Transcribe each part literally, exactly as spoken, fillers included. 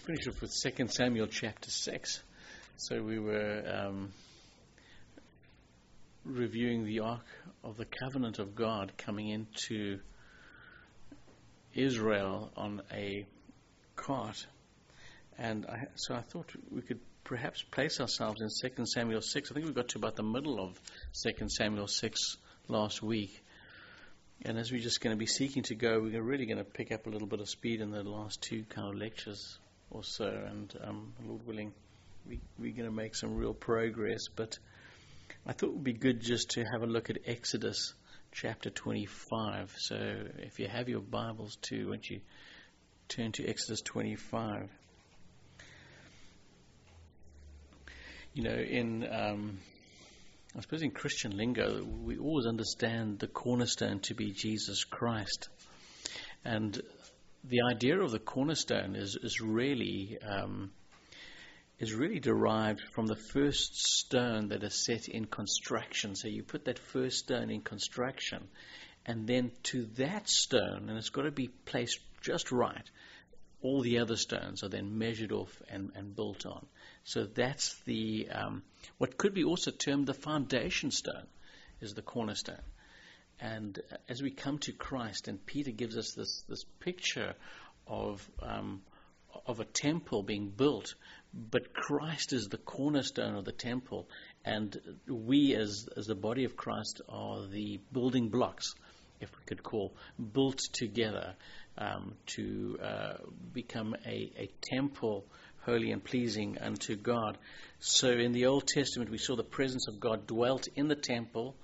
finish off with Second Samuel chapter six. So we were um, reviewing the Ark of the Covenant of God coming into Israel on a cart. And I, so I thought we could perhaps place ourselves in Second Samuel six. I think we got to about the middle of Second Samuel six last week. And as we're just going to be seeking to go, we're really going to pick up a little bit of speed in the last two kind of lectures or so. And um, Lord willing, we, we're going to make some real progress. But I thought it would be good just to have a look at Exodus chapter twenty-five. So if you have your Bibles too, won't you turn to Exodus twenty-five? You know, in... Um, I suppose in Christian lingo, we always understand the cornerstone to be Jesus Christ. And the idea of the cornerstone is, is really um, is really derived from the first stone that is set in construction. So you put that first stone in construction, and then to that stone, and it's got to be placed just right, all the other stones are then measured off and, and built on. So that's the um, what could be also termed the foundation stone, is the cornerstone. And as we come to Christ, and Peter gives us this this picture of um, of a temple being built, but Christ is the cornerstone of the temple, and we as as the body of Christ are the building blocks, if we could call, built together um, to uh, become a, a temple holy and pleasing unto God. So in the Old Testament, we saw the presence of God dwelt in the temple.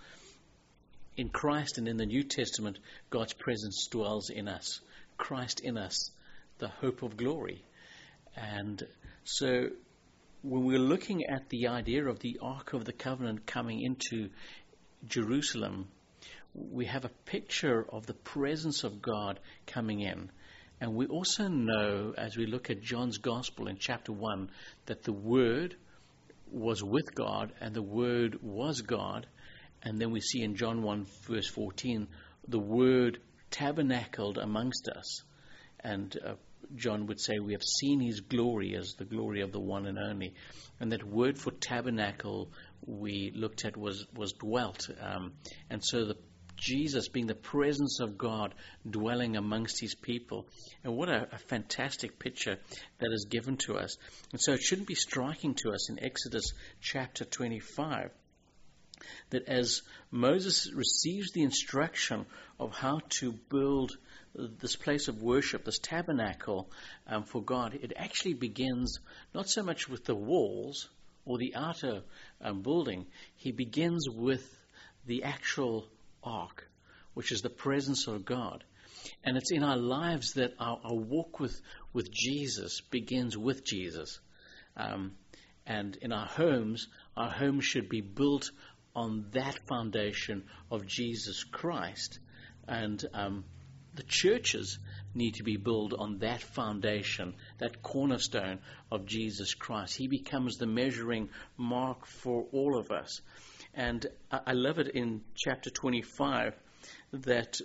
In Christ and in the New Testament, God's presence dwells in us. Christ in us, the hope of glory. And so when we're looking at the idea of the Ark of the Covenant coming into Jerusalem, we have a picture of the presence of God coming in. And we also know, as we look at John's Gospel in chapter one, that the Word was with God and the Word was God. And then we see in John one, verse fourteen, the Word tabernacled amongst us. And uh, John would say, we have seen His glory as the glory of the one and only. And that word for tabernacle we looked at was, was dwelt. Um, and so the Jesus being the presence of God dwelling amongst His people. And what a, a fantastic picture that is given to us. And so it shouldn't be striking to us in Exodus chapter twenty-five that as Moses receives the instruction of how to build this place of worship, this tabernacle um, for God, it actually begins not so much with the walls or the outer um, building. He begins with the actual ark, which is the presence of God. And it's in our lives that our, our walk with, with Jesus begins with Jesus. Um, and in our homes, our homes should be built on that foundation of Jesus Christ. And um, the churches need to be built on that foundation, that cornerstone of Jesus Christ. He becomes the measuring mark for all of us. And I love it in chapter twenty-five that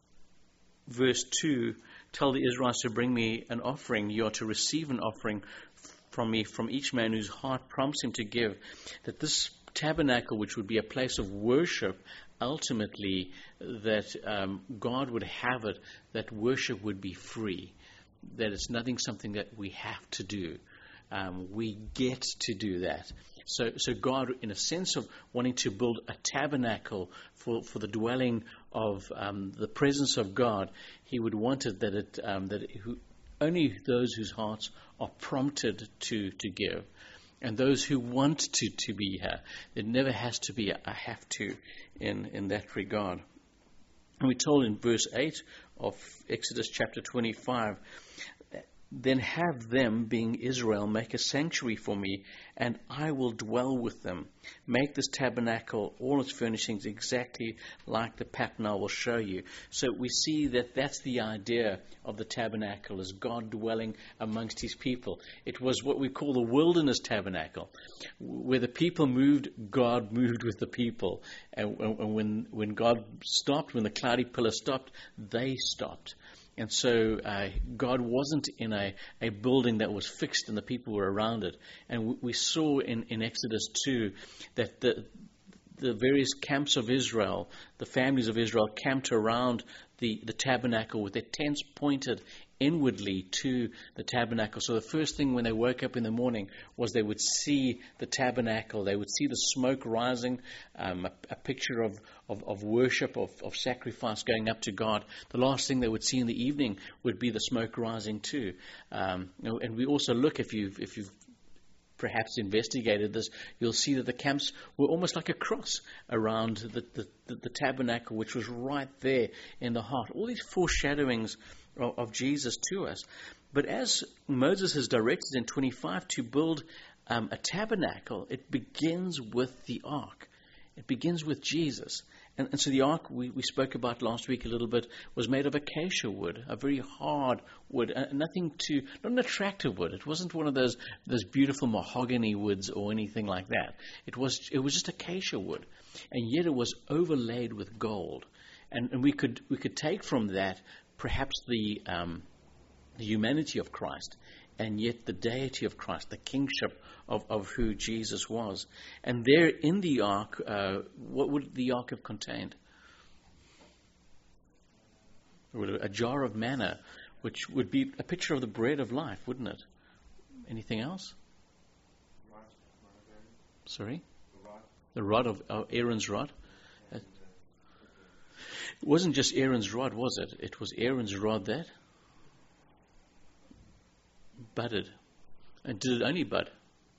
verse two, tell the Israelites to bring me an offering. You are to receive an offering from me, from each man whose heart prompts him to give. That this tabernacle, which would be a place of worship, ultimately that um, God would have it, that worship would be free. That it's nothing something that we have to do. Um, we get to do that. So, so God, in a sense of wanting to build a tabernacle for, for the dwelling of um, the presence of God, He would want it that it um, that it, who, only those whose hearts are prompted to, to give, and those who want to, to be here. It never has to be a, a have to in, in that regard. And we're told in verse eight of Exodus chapter twenty-five, then have them, being Israel, make a sanctuary for me, and I will dwell with them. Make this tabernacle, all its furnishings, exactly like the pattern I will show you. So we see that that's the idea of the tabernacle, is God dwelling amongst His people. It was what we call the wilderness tabernacle. Where the people moved, God moved with the people. And when, when God stopped, when the cloudy pillar stopped, they stopped. And so uh, God wasn't in a, a building that was fixed and the people were around it. And w- we saw in, in Exodus two that the the various camps of Israel, the families of Israel, camped around the, the tabernacle with their tents pointed inwardly to the tabernacle. So the first thing when they woke up in the morning was they would see the tabernacle. They would see the smoke rising, um, a, a picture of, of, of worship, of, of sacrifice going up to God. The last thing they would see in the evening would be the smoke rising too. Um, you know, and we also look, if you've, if you've perhaps investigated this, you'll see that the camps were almost like a cross around the, the, the, the tabernacle, which was right there in the heart. All these foreshadowings of, of Jesus to us. But as Moses has directed in twenty-five to build um, a tabernacle, it begins with the ark. It begins with Jesus. And, and so the ark we, we spoke about last week a little bit was made of acacia wood, a very hard wood, uh, nothing to, not an attractive wood. It wasn't one of those those beautiful mahogany woods or anything like that. It was it was just acacia wood, and yet it was overlaid with gold. And, and we could we could take from that perhaps the um, the humanity of Christ, and yet the deity of Christ, the kingship of, of who Jesus was. And there in the ark, uh, what would the ark have contained? A jar of manna, which would be a picture of the bread of life, wouldn't it? Anything else? Sorry? The rod of oh, Aaron's rod? It wasn't just Aaron's rod, was it? It was Aaron's rod that budded. And did it only bud?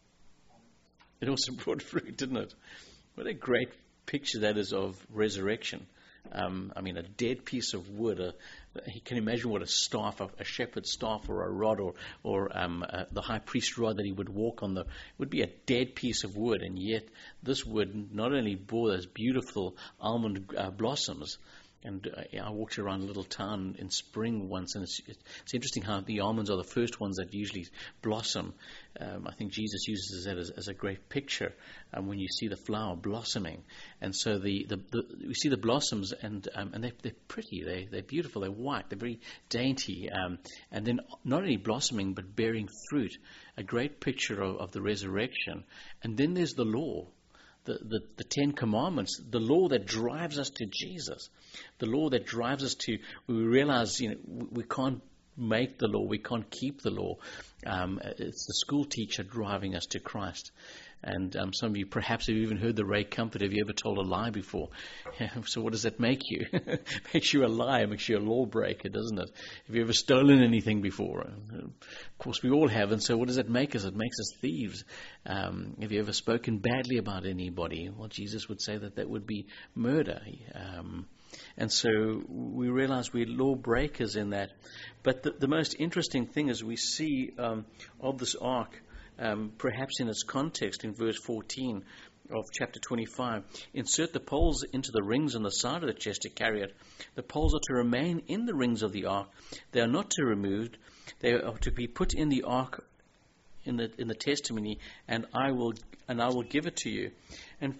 It also brought fruit, didn't it? What a great picture that is of resurrection. Um, I mean, a dead piece of wood. A, you can imagine what a staff, a, a shepherd's staff, or a rod, or or um, uh, the high priest's rod that he would walk on. The would be a dead piece of wood, and yet this wood not only bore those beautiful almond uh, blossoms. And uh, I walked around a little town in spring once, and it's, it's interesting how the almonds are the first ones that usually blossom. Um, I think Jesus uses that as, as a great picture um, when you see the flower blossoming. And so the, the, the we see the blossoms, and um, and they, they're pretty, they, they're beautiful, they're white, they're very dainty. Um, and then not only blossoming, but bearing fruit, a great picture of, of the resurrection. And then there's the law. The, the, the Ten Commandments, the law that drives us to Jesus, the law that drives us to, we realize, you know, we, we can't make the law, we can't keep the law. Um, it's the school teacher driving us to Christ. And um, some of you perhaps have even heard the Ray Comfort. Have you ever told a lie before? So what does that make you? Makes you a liar, makes you a lawbreaker, doesn't it? Have you ever stolen anything before? Of course we all have. And so what does that make us? It makes us thieves. Um, have you ever spoken badly about anybody? Well, Jesus would say that that would be murder. Um, and so we realize we're lawbreakers in that. But the, the most interesting thing is we see um, of this ark, Um, perhaps in its context in verse fourteen of chapter twenty-five, insert the poles into the rings on the side of the chest to carry it. The poles are to remain in the rings of the ark. They are not to be removed. They are to be put in the ark in the in the testimony, and I will and I will give it to you. And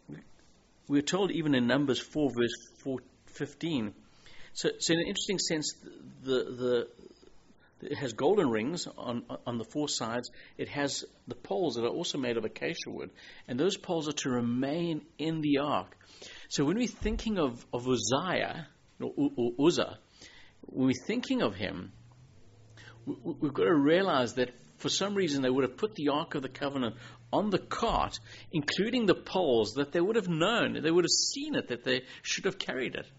we're told even in Numbers four verse four, fifteen. So, so in an interesting sense, the the It has golden rings on on the four sides. It has the poles that are also made of acacia wood. And those poles are to remain in the ark. So when we're thinking of, of Uzziah, or, or Uzzah, when we're thinking of him, we, we've got to realize that for some reason they would have put the Ark of the Covenant on the cart, including the poles, that they would have known, they would have seen it, that they should have carried it.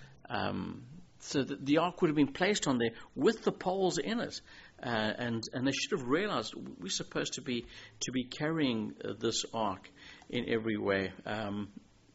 Um So that the ark would have been placed on there with the poles in it, uh, and and they should have realized we're supposed to be to be carrying uh, this ark in every way. Um,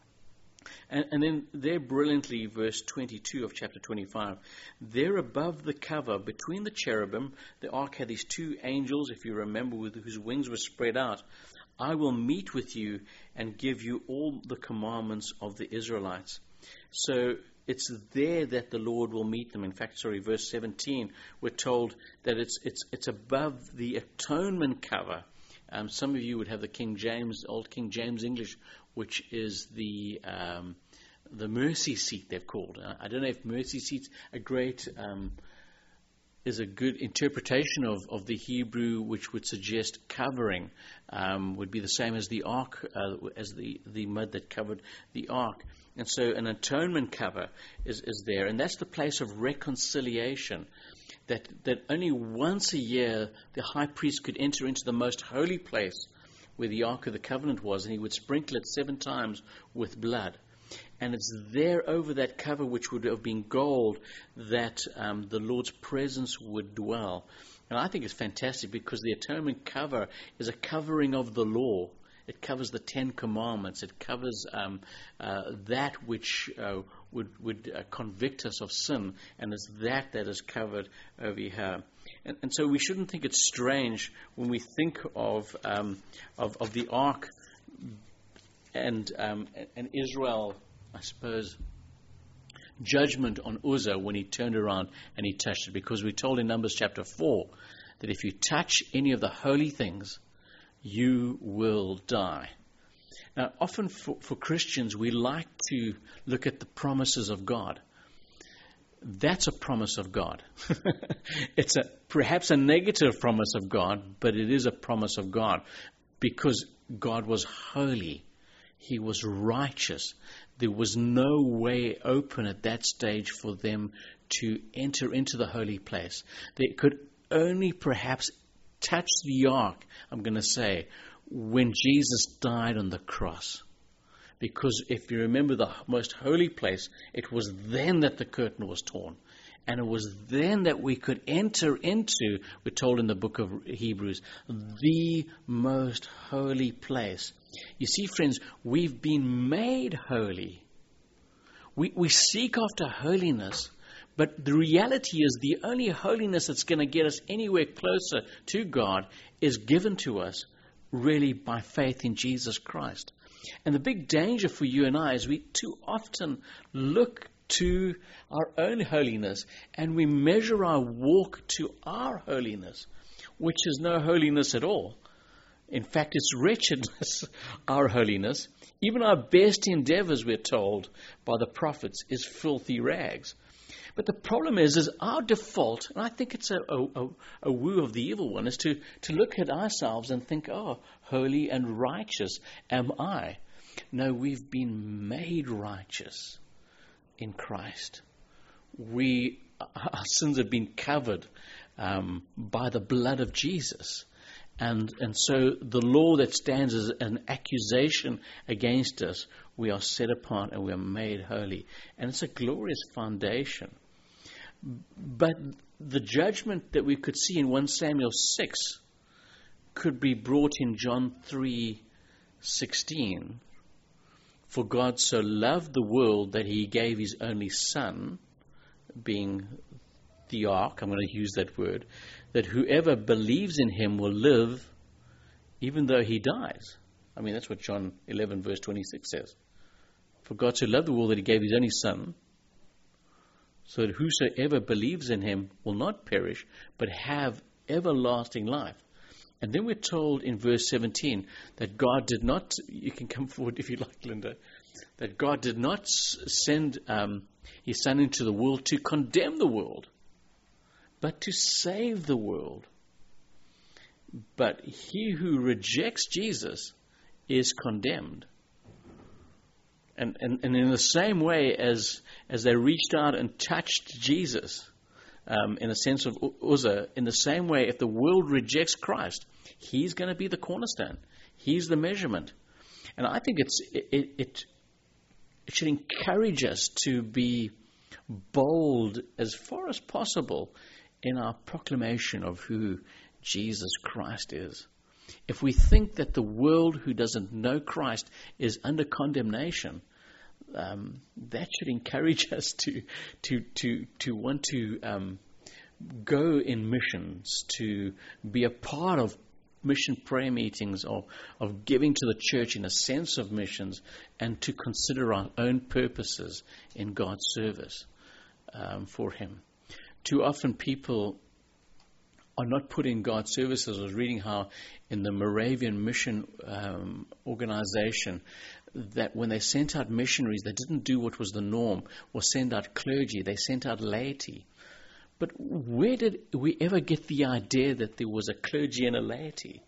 and, and then there, brilliantly, verse twenty-two of chapter twenty-five, there above the cover between the cherubim, the ark had these two angels, if you remember, with whose wings were spread out. I will meet with you and give you all the commandments of the Israelites. So it's there that the Lord will meet them. In fact, sorry, verse seventeen, we're told that it's it's it's above the atonement cover. Um, some of you would have the King James, Old King James English, which is the um, the mercy seat, they've called. I don't know if mercy seat's a great um, is a good interpretation of, of the Hebrew, which would suggest covering, um, would be the same as the ark, uh, as the, the mud that covered the ark. And so an atonement cover is, is there, and that's the place of reconciliation. That that only once a year the high priest could enter into the most holy place where the Ark of the Covenant was, and he would sprinkle it seven times with blood. And it's there over that cover, which would have been gold, that um, the Lord's presence would dwell. And I think it's fantastic because the atonement cover is a covering of the law. It covers the Ten Commandments. It covers um, uh, that which uh, would, would uh, convict us of sin, and it's that that is covered over here. And, and so we shouldn't think it's strange when we think of um, of, of the ark and um, and Israel, I suppose, judgment on Uzzah when he turned around and he touched it, because we're told in Numbers chapter four that if you touch any of the holy things, you will die. Now, often for, for Christians, we like to look at the promises of God. That's a promise of God. It's a perhaps a negative promise of God, but it is a promise of God because God was holy. He was righteous. There was no way open at that stage for them to enter into the holy place. They could only perhaps touch the ark, I'm going to say, when Jesus died on the cross. Because if you remember the most holy place, it was then that the curtain was torn. And it was then that we could enter into, we're told in the book of Hebrews, the most holy place. You see, friends, we've been made holy. We, we seek after holiness, but the reality is the only holiness that's going to get us anywhere closer to God is given to us really by faith in Jesus Christ. And the big danger for you and I is we too often look to our own holiness and we measure our walk to our holiness, which is no holiness at all. In fact, it's wretchedness, our holiness. Even our best endeavors, we're told by the prophets, is filthy rags. But the problem is, is our default, and I think it's a, a, a woo of the evil one, is to, to look at ourselves and think, oh, holy and righteous am I. No, we've been made righteous in Christ. We, our sins have been covered um, by the blood of Jesus. And and so the law that stands as an accusation against us, we are set apart and we are made holy. And it's a glorious foundation. But the judgment that we could see in First Samuel six could be brought in John three sixteen. For God so loved the world that he gave his only son, being the ark, I'm going to use that word, that whoever believes in him will live even though he dies. I mean, that's what John eleven verse twenty-six says. For God so loved the world that he gave his only son, so that whosoever believes in him will not perish, but have everlasting life. And then we're told in verse seventeen that God did not, you can come forward if you like, Linda, that God did not send um, his son into the world to condemn the world, but to save the world. But he who rejects Jesus is condemned. And, and, and in the same way as as they reached out and touched Jesus, um, in a sense of Uzzah, in the same way, if the world rejects Christ, he's going to be the cornerstone. He's the measurement. And I think it's it, it, it should encourage us to be bold as far as possible in our proclamation of who Jesus Christ is. If we think that the world who doesn't know Christ is under condemnation, um, that should encourage us to to to to want to um, go in missions, to be a part of mission prayer meetings, or of giving to the church in a sense of missions, and to consider our own purposes in God's service um, for Him. Too often people are not put in God's services. I was reading how in the Moravian Mission um, organization, that when they sent out missionaries, they didn't do what was the norm, or send out clergy. They sent out laity. But where did we ever get the idea that there was a clergy and a laity?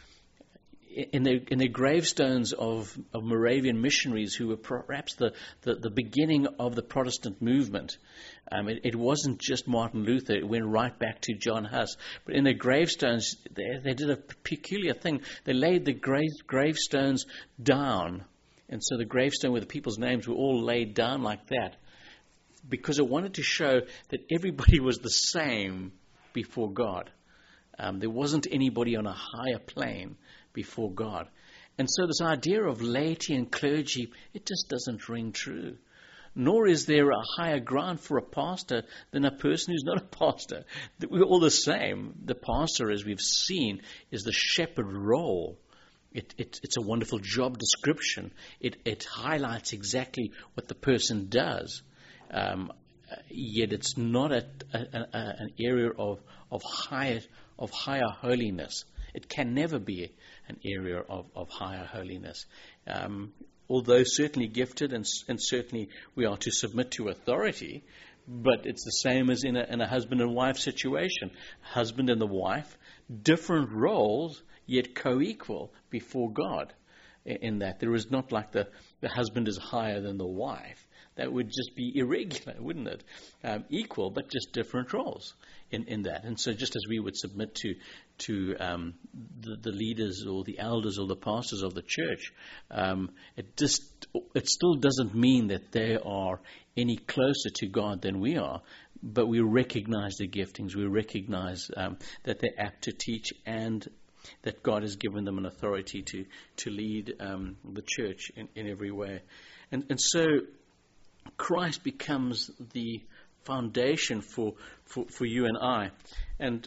In the, in the gravestones of, of Moravian missionaries who were perhaps the, the, the beginning of the Protestant movement. Um, it, it wasn't just Martin Luther. It went right back to John Huss. But in their gravestones, they, they did a peculiar thing. They laid the grave, gravestones down. And so the gravestone where the people's names were all laid down like that, because it wanted to show that everybody was the same before God. Um, there wasn't anybody on a higher plane before God. And so this idea of laity and clergy, it just doesn't ring true. Nor is there a higher ground for a pastor than a person who's not a pastor. We're all the same. The pastor, as we've seen, is the shepherd role. It, it, it's a wonderful job description. It, it highlights exactly what the person does. Um, yet it's not a, a, a, an area of, of, higher, of higher holiness. It can never be an area of, of higher holiness. Um, although certainly gifted, and, and certainly we are to submit to authority, but it's the same as in a, in a husband and wife situation. Husband and the wife, different roles, yet co-equal before God. In, in that there is not like the, the husband is higher than the wife. That would just be irregular, wouldn't it? Um, equal, but just different roles in, in that. And so just as we would submit to to um, the, the leaders or the elders or the pastors of the church, um, it just it still doesn't mean that they are any closer to God than we are. But we recognize their giftings. We recognize um, that they're apt to teach, and that God has given them an authority to to lead um, the church in, in every way. And, and so Christ becomes the foundation for, for, for you and I. And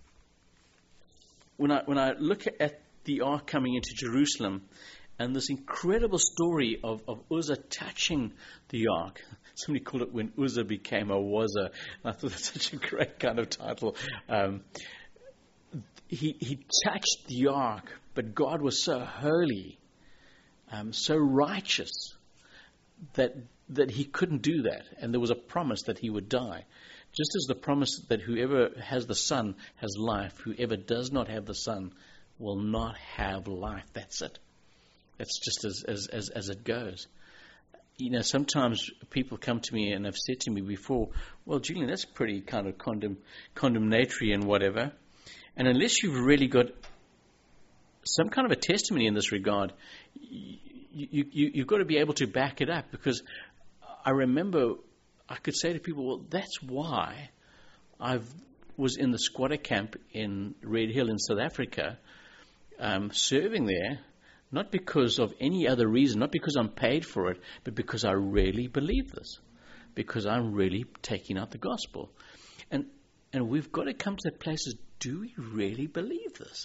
when I when I look at the ark coming into Jerusalem, and this incredible story of, of Uzzah touching the ark. Somebody called it When Uzzah Became a Wazza. And I thought that's such a great kind of title. Um, he, he touched the ark, but God was so holy, um, so righteous, that that he couldn't do that. And there was a promise that he would die. Just as the promise that whoever has the Son has life, whoever does not have the Son will not have life. That's it. That's just as, as, as, as it goes. You know, sometimes people come to me and have said to me before, well, Julian, that's pretty kind of condemn, condemnatory and whatever. And unless you've really got some kind of a testimony in this regard, you, you, you, you've got to be able to back it up. Because I remember I could say to people, well, that's why I was in the squatter camp in Red Hill in South Africa, um, serving there, not because of any other reason, not because I'm paid for it, but because I really believe this, because I'm really taking out the gospel. And and we've got to come to that place of, do we really believe this?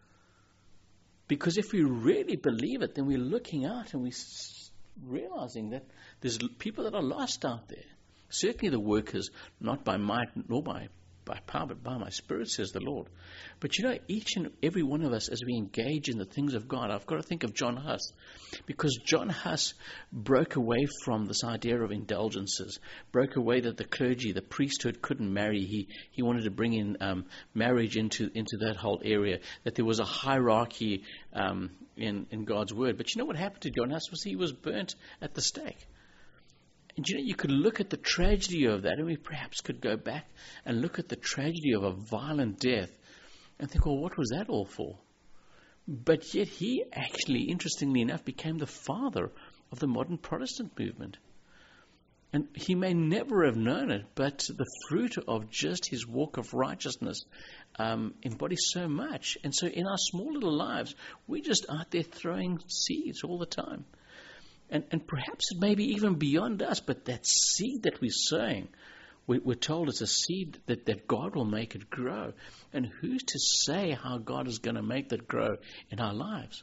Because if we really believe it, then we're looking out and we're realizing that there's people that are lost out there. Certainly the workers, not by might nor by, by power, but by my Spirit, says the Lord. But you know, each and every one of us, as we engage in the things of God, I've got to think of John Huss, because John Huss broke away from this idea of indulgences, broke away that the clergy, the priesthood couldn't marry. He he wanted to bring in um, marriage into, into that whole area, that there was a hierarchy um, in, in God's word. But you know what happened to John Huss was he was burnt at the stake. And you know, you could look at the tragedy of that, and we perhaps could go back and look at the tragedy of a violent death and think, well, what was that all for? But yet he actually, interestingly enough, became the father of the modern Protestant movement. And he may never have known it, but the fruit of just his walk of righteousness um, embodies so much. And so in our small little lives, we're just out there throwing seeds all the time. And, and perhaps it may be even beyond us, but that seed that we're sowing, we, we're told it's a seed that, that God will make it grow. And who's to say how God is going to make that grow in our lives?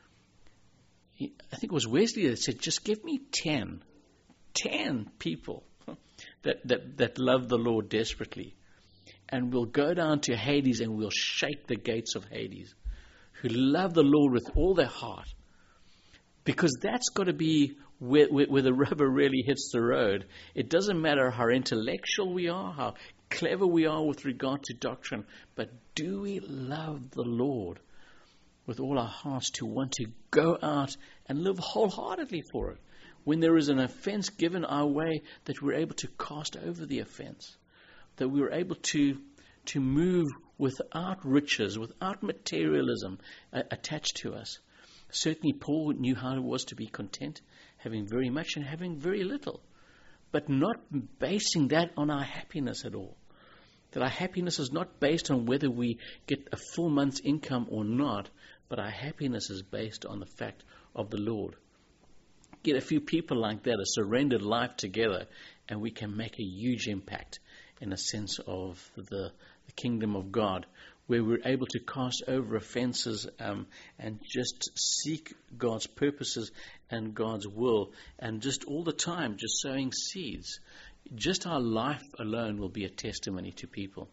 He, I think it was Wesley that said, just give me ten, ten people that, that, that love the Lord desperately. and we'll go down to Hades and we'll shake the gates of Hades, who love the Lord with all their heart. Because that's got to be where, where, where the rubber really hits the road. It doesn't matter how intellectual we are, how clever we are with regard to doctrine, but do we love the Lord with all our hearts to want to go out and live wholeheartedly for it? When there is an offense given our way, that we're able to cast over the offense, that we're able to to move without riches, without materialism uh, attached to us. Certainly Paul knew how it was to be content, having very much and having very little, but not basing that on our happiness at all. That our happiness is not based on whether we get a full month's income or not, but our happiness is based on the fact of the Lord. Get a few people like that, a surrendered life together, and we can make a huge impact in a sense of the, the kingdom of God, where we're able to cast over offenses um, and just seek God's purposes and God's will, and just all the time just sowing seeds. Just our life alone will be a testimony to people.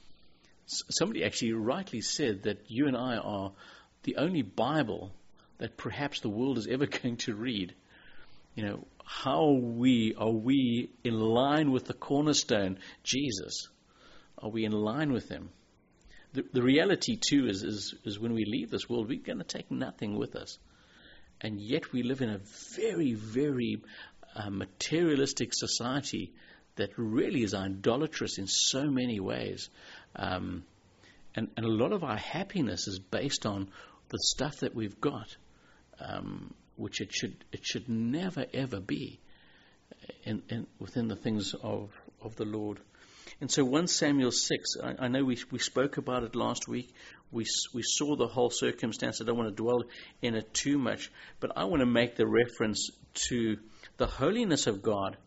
S- somebody actually rightly said that you and I are the only Bible that perhaps the world is ever going to read. You know, how are we, are we in line with the cornerstone, Jesus? Are we in line with him? The, the reality, too, is, is, is when we leave this world, we're going to take nothing with us. And yet we live in a very, very uh, materialistic society that really is idolatrous in so many ways. Um, and, and a lot of our happiness is based on the stuff that we've got, um, which it should it should never, ever be in, in, within the things of, of the Lord. And so First Samuel six, I, I know we we spoke about it last week. We we saw the whole circumstance. I don't want to dwell in it too much, but I want to make the reference to the holiness of God.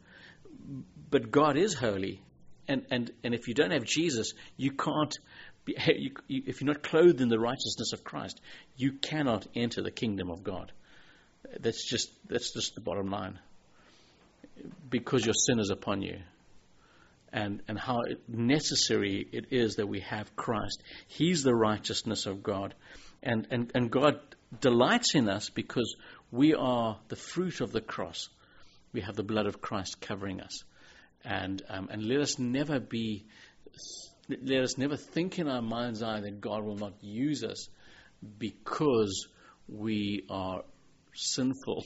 But God is holy, and and, and if you don't have Jesus, you can't. Be, you, you, if you're not clothed in the righteousness of Christ, you cannot enter the kingdom of God. That's just that's just the bottom line. Because your sin is upon you. And and how necessary it is that we have Christ. He's the righteousness of God. And, and, and God delights in us because we are the fruit of the cross. We have the blood of Christ covering us. And um, and let us never be, let us never think in our mind's eye that God will not use us because we are sinful.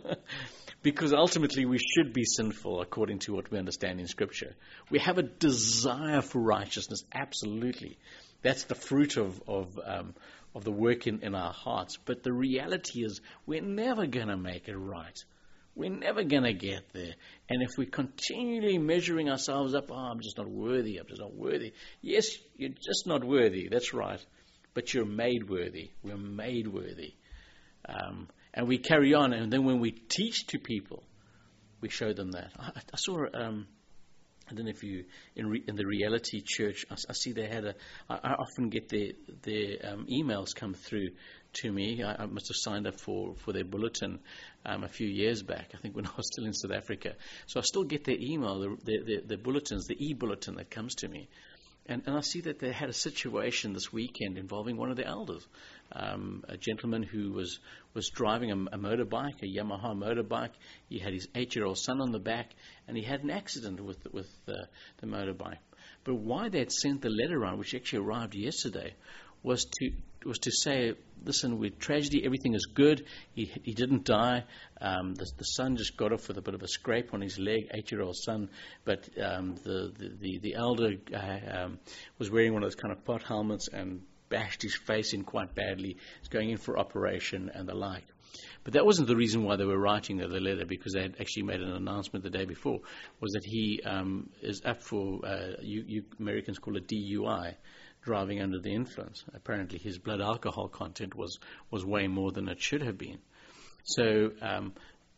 Because ultimately we should be sinful according to what we understand in Scripture. We have a desire for righteousness, absolutely. That's the fruit of of, um, of the work in, in our hearts. But the reality is we're never going to make it right. We're never going to get there. And if we're continually measuring ourselves up, oh, I'm just not worthy, I'm just not worthy. Yes, you're just not worthy, that's right. But you're made worthy. We're made worthy. Um And we carry on, and then when we teach to people, we show them that. I, I saw, um, I don't know if you, in, re, in the Reality Church, I, I see they had a, I, I often get their, their um, emails come through to me. I, I must have signed up for, for their bulletin um, a few years back, I think when I was still in South Africa. So I still get their email, the, the, the, the bulletins, the e-bulletin that comes to me. And, and I see that they had a situation this weekend involving one of the elders, um, a gentleman who was, was driving a, a motorbike, a Yamaha motorbike. He had his eight-year-old son on the back, and he had an accident with with uh, the motorbike. But why they had sent the letter around, which actually arrived yesterday, was to was to say, listen, with tragedy, everything is good. He he didn't die. Um, the, the son just got off with a bit of a scrape on his leg, eight-year-old son. But um, the, the, the, the elder uh, um, was wearing one of those kind of pot helmets and bashed his face in quite badly. He's going in for operation and the like. But that wasn't the reason why they were writing the letter, because they had actually made an announcement the day before, was that he um, is up for, uh, you, you Americans call it D U I, driving under the influence. Apparently his blood alcohol content was, was way more than it should have been. So um,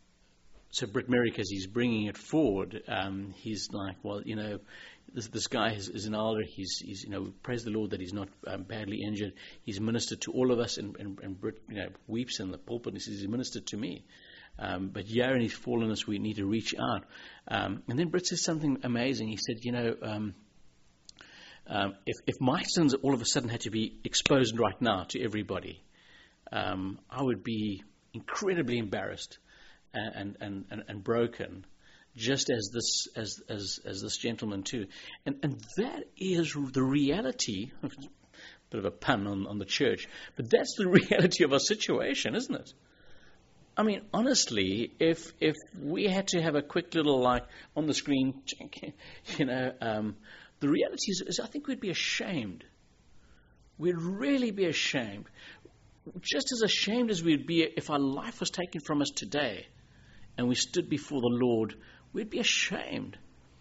so Britt Merrick, as he's bringing it forward, um, he's like, well, you know, this this guy is, is an elder. He's, he's, you know, praise the Lord that he's not um, badly injured. He's ministered to all of us, and, and, and Britt, you know, weeps in the pulpit and he says, he's ministered to me. Um, but yeah, in his fallenness, we need to reach out. Um, and then Britt says something amazing. He said, you know, um, Um, if, if my sins all of a sudden had to be exposed right now to everybody, um, I would be incredibly embarrassed and, and, and, and broken, just as this as as, as this gentleman too. And, and that is the reality. Bit of a pun on, on the church, but that's the reality of our situation, isn't it? I mean, honestly, if if we had to have a quick little, like, on the screen, you know, um, the reality is, is I think we'd be ashamed. We'd really be ashamed. Just as ashamed as we'd be if our life was taken from us today and we stood before the Lord, we'd be ashamed.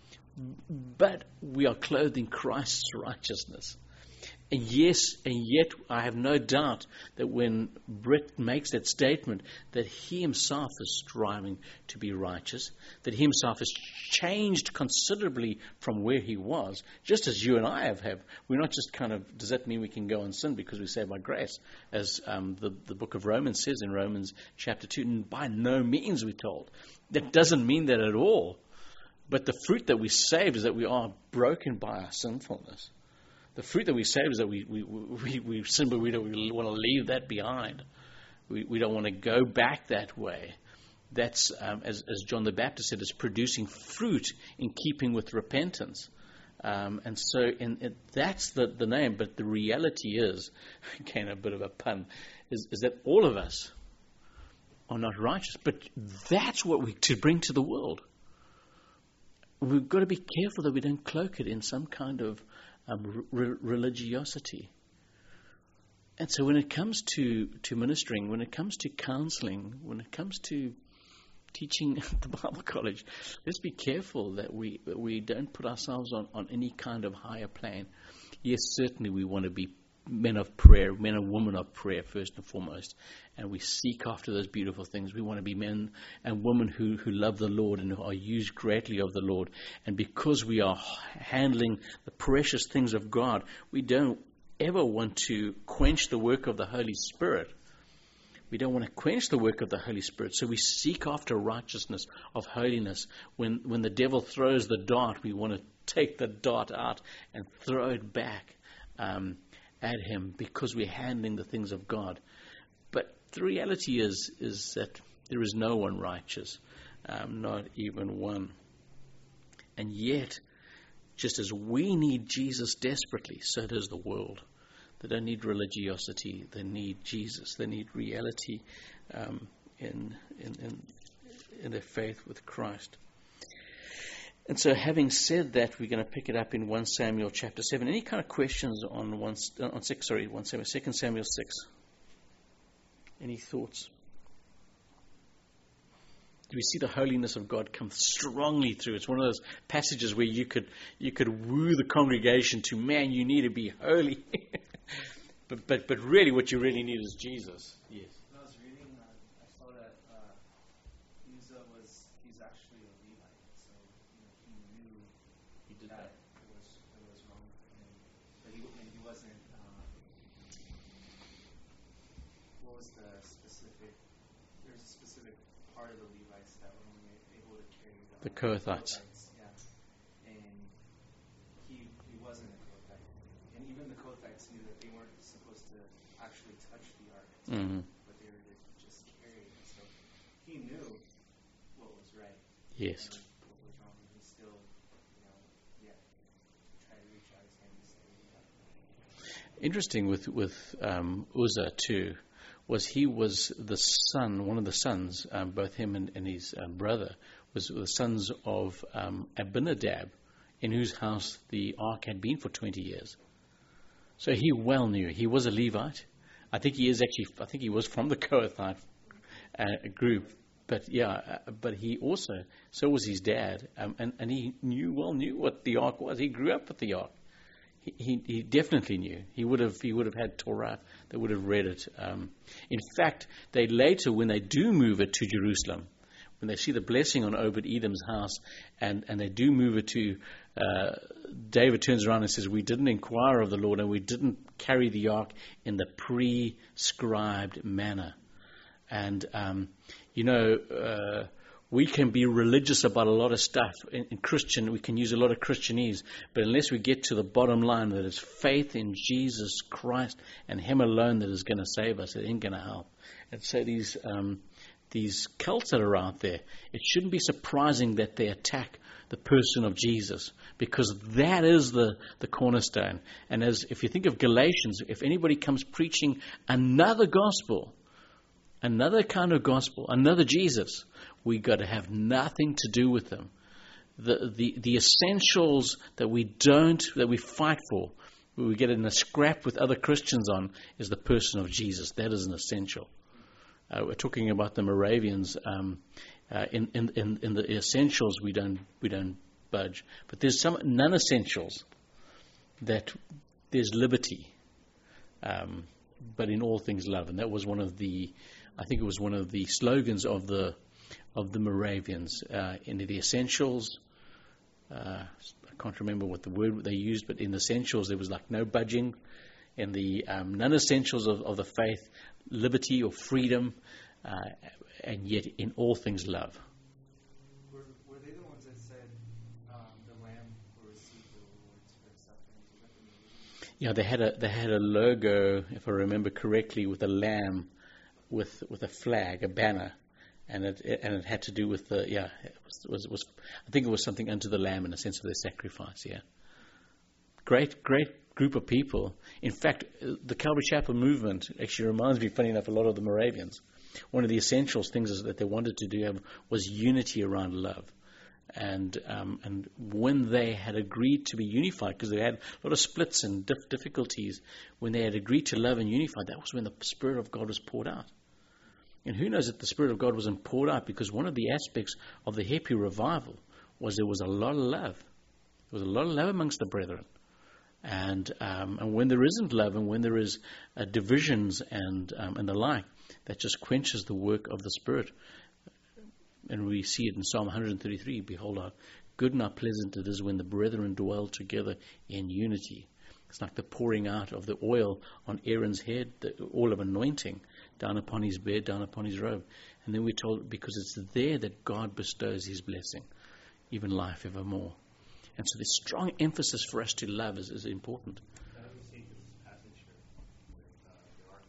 But we are clothed in Christ's righteousness. And yes, and yet I have no doubt that when Brett makes that statement, that he himself is striving to be righteous, that he himself has changed considerably from where he was, just as you and I have. have. We're not just kind of, does that mean we can go and sin because we saved by grace? As um, the, the book of Romans says in Romans chapter two, and by no means, we're told. That doesn't mean that at all. But the fruit that we saved is that we are broken by our sinfulness. The fruit that we save is that we we we, we sin, but we don't we want to leave that behind. We we don't want to go back that way. That's um, as as John the Baptist said, it's producing fruit in keeping with repentance. Um, and so, in, in, that's the, the name. But the reality is, again, a bit of a pun, is is that all of us are not righteous. But that's what we to bring to the world. We've got to be careful that we don't cloak it in some kind of Um, re- religiosity. And so when it comes to, to ministering, when it comes to counseling, when it comes to teaching at the Bible college, let's be careful that we that we don't put ourselves on, on any kind of higher plane. Yes, certainly we want to be men of prayer, men and women of prayer first and foremost, and we seek after those beautiful things. We want to be men and women who, who love the Lord and who are used greatly of the Lord. And because we are handling the precious things of God, we don't ever want to quench the work of the Holy Spirit. We don't want to quench the work of the Holy Spirit. So we seek after righteousness, of holiness. When when the devil throws the dart, we want to take the dart out and throw it back um, at him, because we're handling the things of God. But the reality is is that there is no one righteous, um, not even one. And yet, just as we need Jesus desperately, so does the world. They don't need religiosity. They need Jesus. They need reality um, in, in, in, in their faith with Christ. And so, having said that, we're going to pick it up in First Samuel chapter seven. Any kind of questions on one on six? Sorry, First Samuel, Second Samuel six. Any thoughts? Do we see the holiness of God come strongly through? It's one of those passages where you could you could woo the congregation to, man, you need to be holy. but but but really, what you really need is Jesus. Yes. When I was reading, uh, I saw that uh, Uzzah was he's actually a Levite, so you know, he knew He did that, that. it was it was wrong for him, but he and he wasn't. Uh, what was the specific? There's a specific part of the Levites that were only able to carry the, The Kohathites. Yeah, and he he wasn't a Kohathite, and even the Kohathites knew that they weren't supposed to actually touch the ark, Mm-hmm. but they were to just carry it. So he knew what was right. Yes. And what was wrong, and he still, you know, yeah, tried to reach out his hand to say, yeah. Interesting with with um, Uzzah too, was he was the son, one of the sons, um, both him and, and his um, brother, was the sons of um, Abinadab, in whose house the ark had been for twenty years. So he well knew. He was a Levite. I think he is actually, I think he was from the Kohathite uh, group. But yeah, uh, but he also, so was his dad, um, and, and he knew, well knew what the ark was. He grew up with the ark. He, he definitely knew. He would have he would have had Torah. They would have read it. Um, in fact, they later, when they do move it to Jerusalem, when they see the blessing on Obed-Edom's house, and, and they do move it to, uh, David turns around and says, we didn't inquire of the Lord, and we didn't carry the ark in the prescribed manner. And, um, you know, uh, We can be religious about a lot of stuff. In, in Christian, we can use a lot of Christianese, but unless we get to the bottom line that it's faith in Jesus Christ and Him alone that is going to save us, it ain't going to help. And so these um, these cults that are out there, it shouldn't be surprising that they attack the person of Jesus, because that is the, the cornerstone. And as if you think of Galatians, if anybody comes preaching another gospel, another kind of gospel, another Jesus, we got to have nothing to do with them. The, the the essentials that we don't, that we fight for, we get in a scrap with other Christians on, is the person of Jesus. That is an essential. Uh, we're talking about the Moravians. Um, uh, in, in, in, in the essentials, we don't we don't budge. But there's some non-essentials that there's liberty, um, but in all things love. And that was one of the, I think it was one of the slogans of the of the Moravians. Uh, in the essentials, uh, I can't remember what the word they used, but in the essentials there was like no budging. In the um, non-essentials of, of the faith, liberty or freedom, uh, and yet in all things love. Were, were they the ones that said um, the lamb will receive the rewards for his sufferings? Was that the movie? Yeah, they had a they had a logo, if I remember correctly, with a lamb, with with a flag, a banner, and it and it had to do with the yeah, it was was, was I think it was something unto the lamb in a sense of their sacrifice. Yeah, great great. Group of people. In fact, the Calvary Chapel movement actually reminds me, funny enough, a lot of the Moravians. One of the essentials things is that they wanted to do was unity around love. And um, and when they had agreed to be unified, because they had a lot of splits and dif- difficulties, when they had agreed to love and unify, that was when the Spirit of God was poured out. And who knows if the Spirit of God wasn't poured out, because one of the aspects of the hippie revival was there was a lot of love. There was a lot of love amongst the brethren. And um, and when there isn't love, and when there is uh, divisions and um, and the like, that just quenches the work of the Spirit. And we see it in Psalm one thirty-three. Behold, how good and how pleasant it is when the brethren dwell together in unity. It's like the pouring out of the oil on Aaron's head, the oil of anointing, down upon his beard, down upon his robe. And then we're told, because it's there that God bestows His blessing, even life evermore. And so the strong emphasis for us to love is, is important. How do you see this passage here with uh, the ark?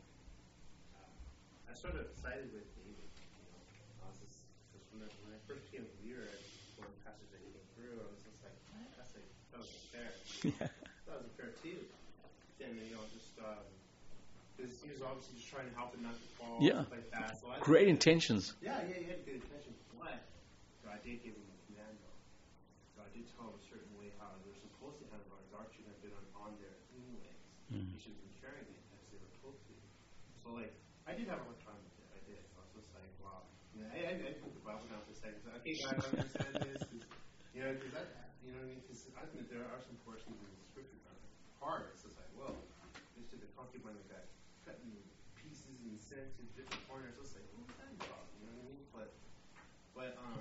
Uh, I sort of sided with David. You know, because when, when I first came here, one passage that came through, I was just like, what? That's like, that was unfair. Yeah. That was unfair too. And you know, just because uh, he was obviously just trying to help him not to fall. Yeah. Like that. So I Great intentions. Yeah, yeah, he had good intentions. But God did give him a command, though. God did tell him a certain way how they're supposed to handle his ark should have been on, on there anyways. Mm. He should have been carrying it as they were told to. So, like, I did have a hard time with it. I did. I was just like, wow. You know, I, I, I put the Bible down for a second. So, okay, God, I understand this. Cause, you know, because I, you know what I mean? Because I think there are some portions in the scripture that are hard. It's just like, well, this to the concubine that got cut into pieces and sent to different corners. It's like, what was that about? You know what I mean? But, but, um,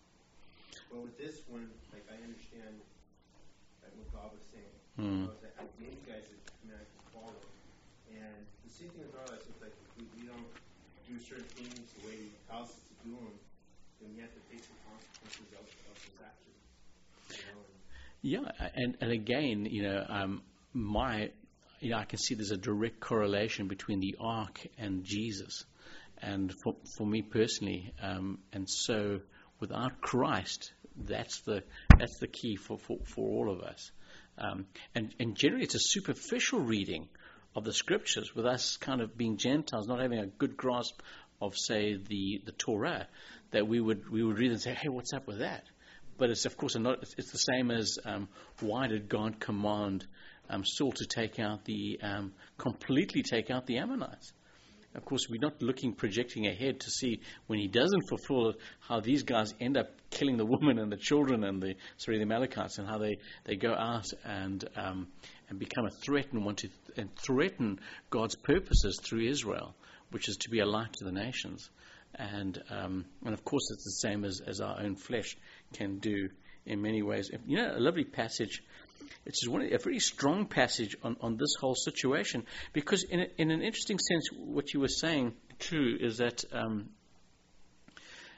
But with this one, like, I understand like, what God was saying. Mm. I was like, I gave you guys a command to follow. And the same thing with our lives, it's like, if we, we don't do certain things the way He tells us to do them, then we have to face the consequences of, of His actions. You know? And, Yeah, and, and again, you know, um, my, you know, I can see there's a direct correlation between the ark and Jesus. And for, for me personally, um, and so without Christ, that's the that's the key for, for, for all of us. Um, and, and generally, it's a superficial reading of the scriptures, with us kind of being Gentiles, not having a good grasp of, say, the, the Torah, that we would we would read and say, hey, what's up with that? But it's, of course, not, it's the same as um, why did God command um, Saul to take out the um, completely take out the Ammonites? Of course, we're not looking, projecting ahead to see when He doesn't fulfill it, how these guys end up killing the women and the children and the sorry the Amalekites, and how they, they go out and um, and become a threat and want to th- and threaten God's purposes through Israel, which is to be a light to the nations. And um, and of course, it's the same as, as our own flesh can do in many ways. You know, a lovely passage. It's one a very strong passage on, on this whole situation, because in a, in an interesting sense, what you were saying, true, is that um,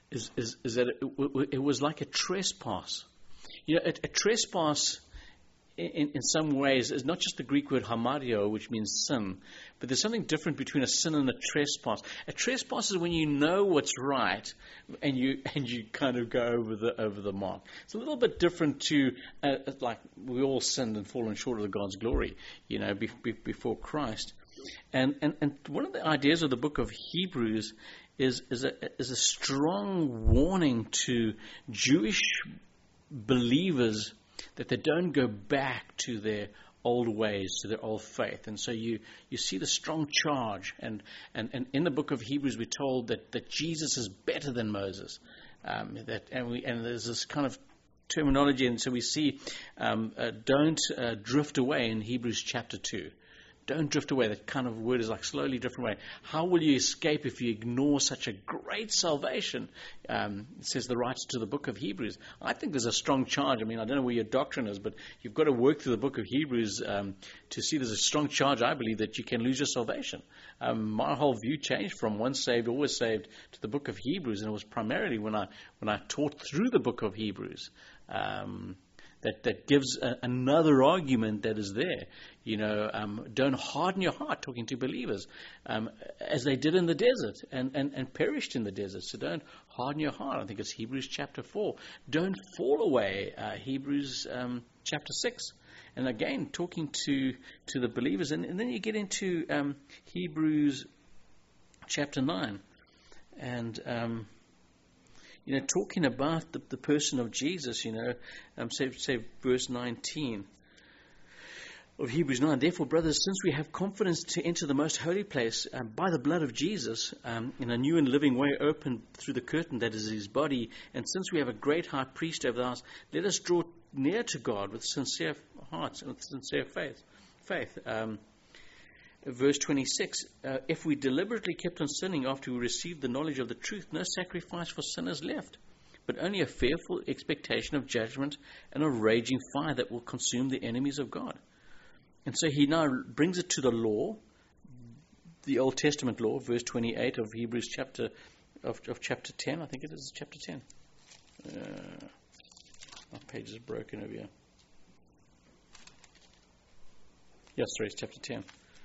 is, is, is that it, it was like a trespass. You know, a, a trespass in, in some ways is not just the Greek word hamario, which means sin, but there's something different between a sin and a trespass. A trespass is when you know what's right and you and you kind of go over the over the mark. It's a little bit different to uh, like we all sinned and fallen short of God's glory, you know, be, be, before Christ. And, and and one of the ideas of the book of Hebrews is is a is a strong warning to Jewish believers that they don't go back to their old ways, to their old faith. And so you, you see the strong charge. And, and, and in the book of Hebrews, we're told that, that Jesus is better than Moses. Um, that and we and there's this kind of terminology. And so we see um, uh, don't uh, drift away in Hebrews chapter two. Don't drift away. That kind of word is like slowly drifting away. How will you escape if you ignore such a great salvation? Um, says the writer to the book of Hebrews. I think there's a strong charge. I mean, I don't know where your doctrine is, but you've got to work through the book of Hebrews um, to see there's a strong charge, I believe, that you can lose your salvation. Um, my whole view changed from once saved, always saved to the book of Hebrews, and it was primarily when I when I taught through the book of Hebrews. Um, That, that gives a, another argument that is there. You know, um, don't harden your heart, talking to believers, um, as they did in the desert and, and, and perished in the desert. So don't harden your heart. I think it's Hebrews chapter four. Don't fall away, uh, Hebrews um, chapter six. And again, talking to, to the believers. And, and then you get into um, Hebrews chapter nine. And... Um, You know, talking about the, the person of Jesus, you know, um, say, say verse nineteen of Hebrews nine. Therefore, brothers, since we have confidence to enter the most holy place um, by the blood of Jesus, um, in a new and living way opened through the curtain that is his body, and since we have a great high priest over us, let us draw near to God with sincere hearts and with sincere faith. Faith. Um, Verse twenty-six, uh, if we deliberately kept on sinning after we received the knowledge of the truth, no sacrifice for sinners left, but only a fearful expectation of judgment and a raging fire that will consume the enemies of God. And so he now brings it to the law, the Old Testament law, verse twenty-eight of Hebrews chapter of, of chapter ten. I think it is chapter ten. Uh, my page is broken over here. Yes, sorry, it's chapter ten.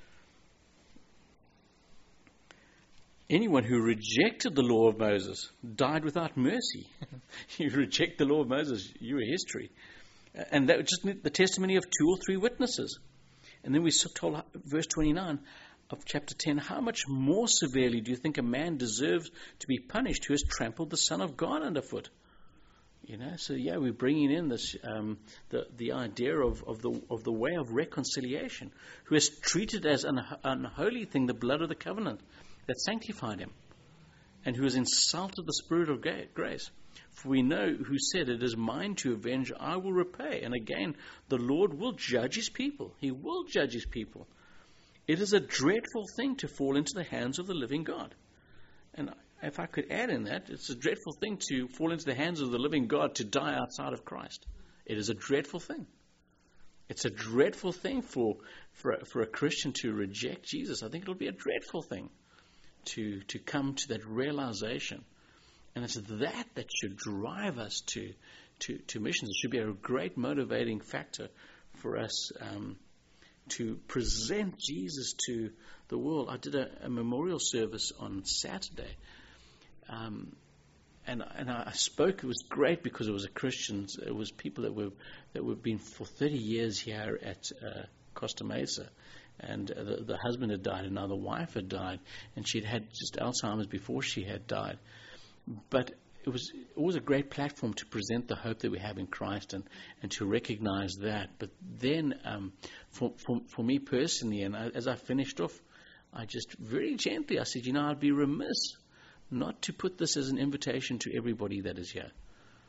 Anyone who rejected the law of Moses died without mercy. You reject the law of Moses, you are history. And that was just the testimony of two or three witnesses. And then we told, verse twenty-nine of chapter ten, how much more severely do you think a man deserves to be punished who has trampled the Son of God underfoot? You know, so yeah, we're bringing in this um, the the idea of, of the of the way of reconciliation, who has treated as an unholy thing the blood of the covenant that sanctified him, and who has insulted the Spirit of grace. For we know who said, it is mine to avenge, I will repay. And again, the Lord will judge his people. He will judge his people. It is a dreadful thing to fall into the hands of the living God. And if I could add in that, it's a dreadful thing to fall into the hands of the living God to die outside of Christ. It is a dreadful thing. It's a dreadful thing for, for, for a Christian to reject Jesus. I think it'll be a dreadful thing. To, to come to that realization. And it's that that should drive us to, to, to missions. It should be a great motivating factor for us um, to present Jesus to the world. I did a, a memorial service on Saturday. Um, and, and I spoke. It was great because it was a Christians. It was people that were that were been for thirty years here at uh, Costa Mesa. And uh, the, the husband had died, and now the wife had died, and she'd had just Alzheimer's before she had died. But it was always a great platform to present the hope that we have in Christ and, and to recognize that. But then, um, for, for for me personally, and I, as I finished off, I just very gently I said, you know, I'd be remiss not to put this as an invitation to everybody that is here.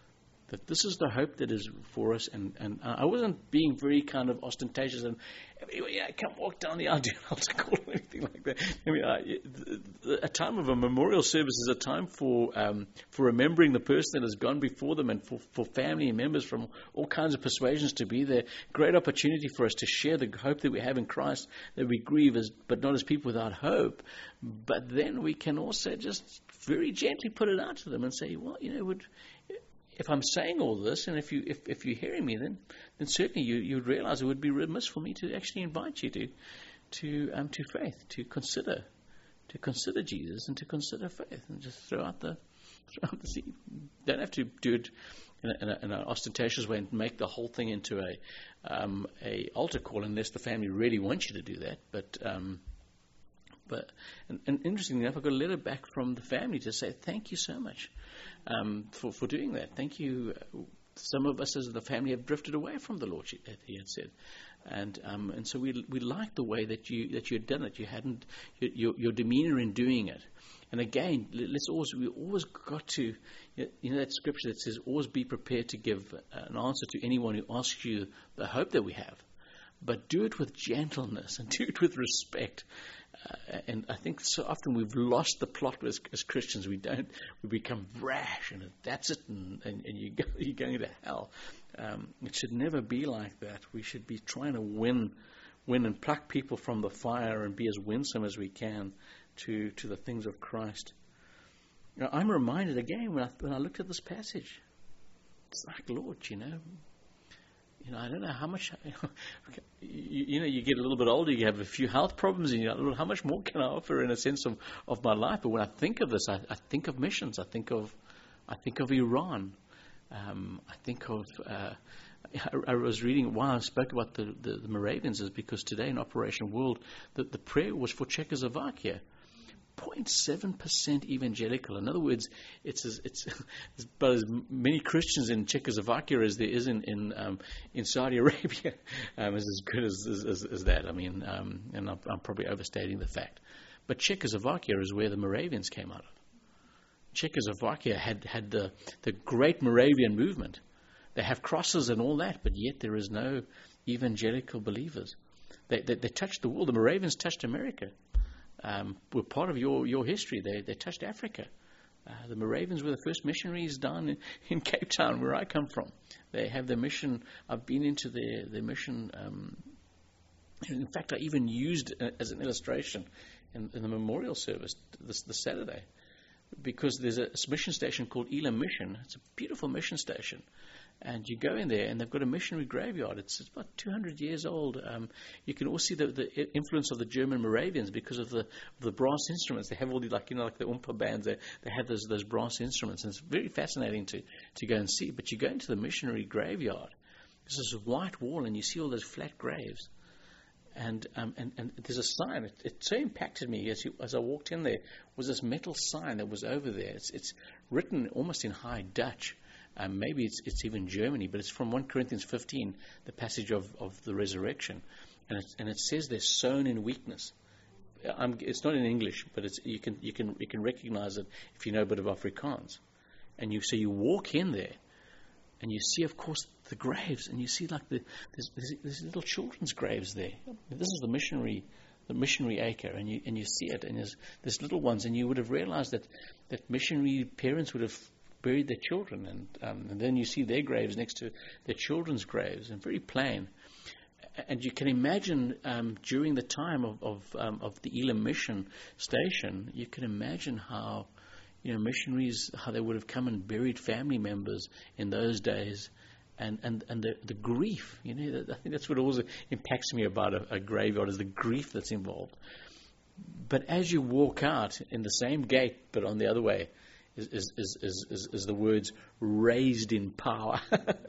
that this is the hope that is for us. And, and I wasn't being very kind of ostentatious and, yeah, come walk down the aisle, do an altar call or anything like that. I mean, I, a time of a memorial service is a time for um, for remembering the person that has gone before them, and for, for family and members from all kinds of persuasions to be there. Great opportunity for us to share the hope that we have in Christ, that we grieve, as, but not as people without hope. But then we can also just very gently put it out to them and say, well, you know, would... if I'm saying all this, and if you if, if you're hearing me, then then certainly you you would realize it would be remiss for me to actually invite you to to um to faith, to consider to consider Jesus and to consider faith, and just throw out the throw out the seed. Don't have to do it in, a, in, a, in an ostentatious way and make the whole thing into a um a altar call, unless the family really wants you to do that. But um. But and, and interestingly enough, I got a letter back from the family to say thank you so much um, for for doing that. Thank you. Some of us as the family have drifted away from the Lord, he had said, and um, and so we we liked the way that you that you had done it. You hadn't your your demeanor in doing it. And again, let's always we always got to, you know, that scripture that says always be prepared to give an answer to anyone who asks you the hope that we have, but do it with gentleness and do it with respect. Uh, and I think so often we've lost the plot as, as Christians. We don't. We become brash, and that's it, and, and, and you go, you're going to hell. Um, it should never be like that. We should be trying to win, win and pluck people from the fire, and be as winsome as we can to to the things of Christ. Now, I'm reminded again when I when I looked at this passage. It's like, Lord, you know. You know, I don't know how much, you know, you, you know, you get a little bit older, you have a few health problems, and you're like, Lord, how much more can I offer in a sense of, of my life? But when I think of this, I, I think of missions. I think of, I think of Iran. Um, I think of, uh, I, I was reading, why I spoke about the, the, the Moravians is because today in Operation World, the, the prayer was for Czechoslovakia. zero point seven percent evangelical. In other words, it's as, it's, it's about as many Christians in Czechoslovakia as there is in in, um, in Saudi Arabia. Um, is as good as, as, as that. I mean, um, and I'm, I'm probably overstating the fact. But Czechoslovakia is where the Moravians came out of. Czechoslovakia had, had the, the great Moravian movement. They have crosses and all that, but yet there is no evangelical believers. They, they, they touched the world. The Moravians touched America. Um, were part of your, your history. They they touched Africa. Uh, the Moravians were the first missionaries down in, in Cape Town, where I come from. They have their mission. I've been into their, their mission. Um, in fact, I even used uh, as an illustration in, in the memorial service this, this Saturday, because there's a, a mission station called Elam Mission. It's a beautiful mission station. And you go in there, and they've got a missionary graveyard. It's, it's about two hundred years old. Um, you can also see the, the influence of the German Moravians because of the of the brass instruments. They have all the, like, you know, like the Oompa bands. They, they have those those brass instruments, and it's very fascinating to, to go and see. But you go into the missionary graveyard. There's this white wall, and you see all those flat graves. And um, and, and there's a sign. It, it so impacted me as you, as I walked in there. Was this metal sign that was over there? It's it's written almost in High Dutch. Um, maybe it's it's even Germany, but it's from First Corinthians fifteen, the passage of, of the resurrection, and it, and it says they're sown in weakness. I'm, it's not in English, but it's you can you can you can recognize it if you know a bit of Afrikaans, and you so you walk in there, and you see, of course, the graves, and you see like the there's, there's, there's little children's graves there. This is the missionary the missionary acre, and you and you see it, and there's there's little ones, and you would have realized that that missionary parents would have buried their children, and, um, and then you see their graves next to their children's graves, and very plain. And you can imagine um, during the time of of, um, of the Elam Mission Station, you can imagine how, you know, missionaries, how they would have come and buried family members in those days, and and and the the grief. You know, I think that's what always impacts me about a, a graveyard, is the grief that's involved. But as you walk out in the same gate, but on the other way, Is, is, is, is, is the words raised in power.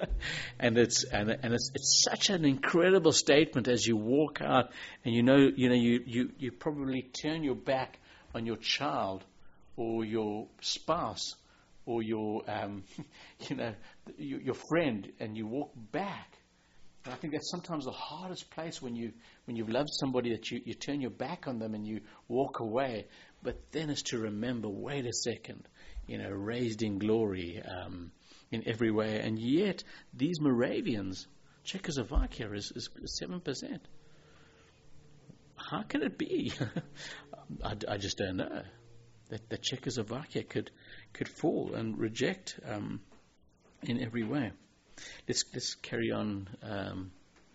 and it's and, and it's it's such an incredible statement as you walk out, and you know you know you, you, you probably turn your back on your child or your spouse or your um, you know your, your friend, and you walk back. And I think that's sometimes the hardest place when you when you've loved somebody, that you, you turn your back on them and you walk away. But then it's to remember, wait a second. You know, raised in glory, um, in every way. And yet, these Moravians, Czechoslovakia is, is seven percent. How can it be? I, I just don't know. That, that Czechoslovakia could could fall and reject um, in every way. Let's let's carry on. Um,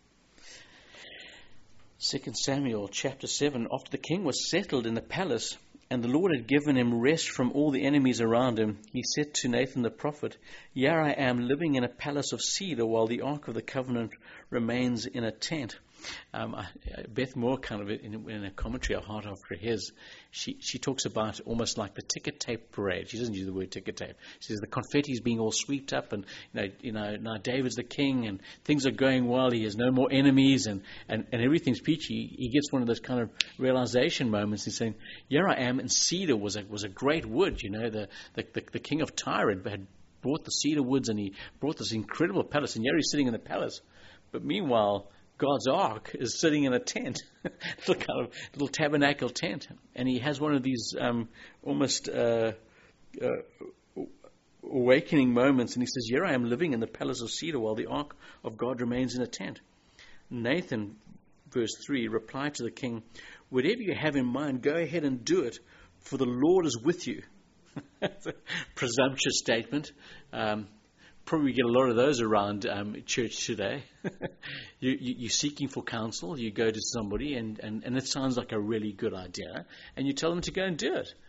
Second Samuel chapter seven. After the king was settled in the palace, and the Lord had given him rest from all the enemies around him, he said to Nathan the prophet, "Here I am living in a palace of cedar, while the ark of the covenant remains in a tent." Um, I, Beth Moore, kind of in, in a commentary of Heart After His, she she talks about almost like the ticker tape parade. She doesn't use the word ticker tape. She says the confetti is being all swept up, and you know, you know, now David's the king, and things are going well. He has no more enemies, and, and, and everything's peachy. He gets one of those kind of realization moments. He's saying, "Here I am," and cedar was a was a great wood. You know, the the, the, the king of Tyre had, had brought the cedar woods, and he brought this incredible palace, and here he's sitting in the palace. But meanwhile, God's ark is sitting in a tent, little kind of little tabernacle tent, and he has one of these um, almost uh, uh, awakening moments, and he says, "Here I am living in the palace of cedar, while the ark of God remains in a tent." Nathan, verse three, replied to the king, "Whatever you have in mind, go ahead and do it, for the Lord is with you." That's a presumptuous statement. Um, Probably get a lot of those around um, church today. you, you, you're seeking for counsel. You go to somebody, and, and, and it sounds like a really good idea, and you tell them to go and do it.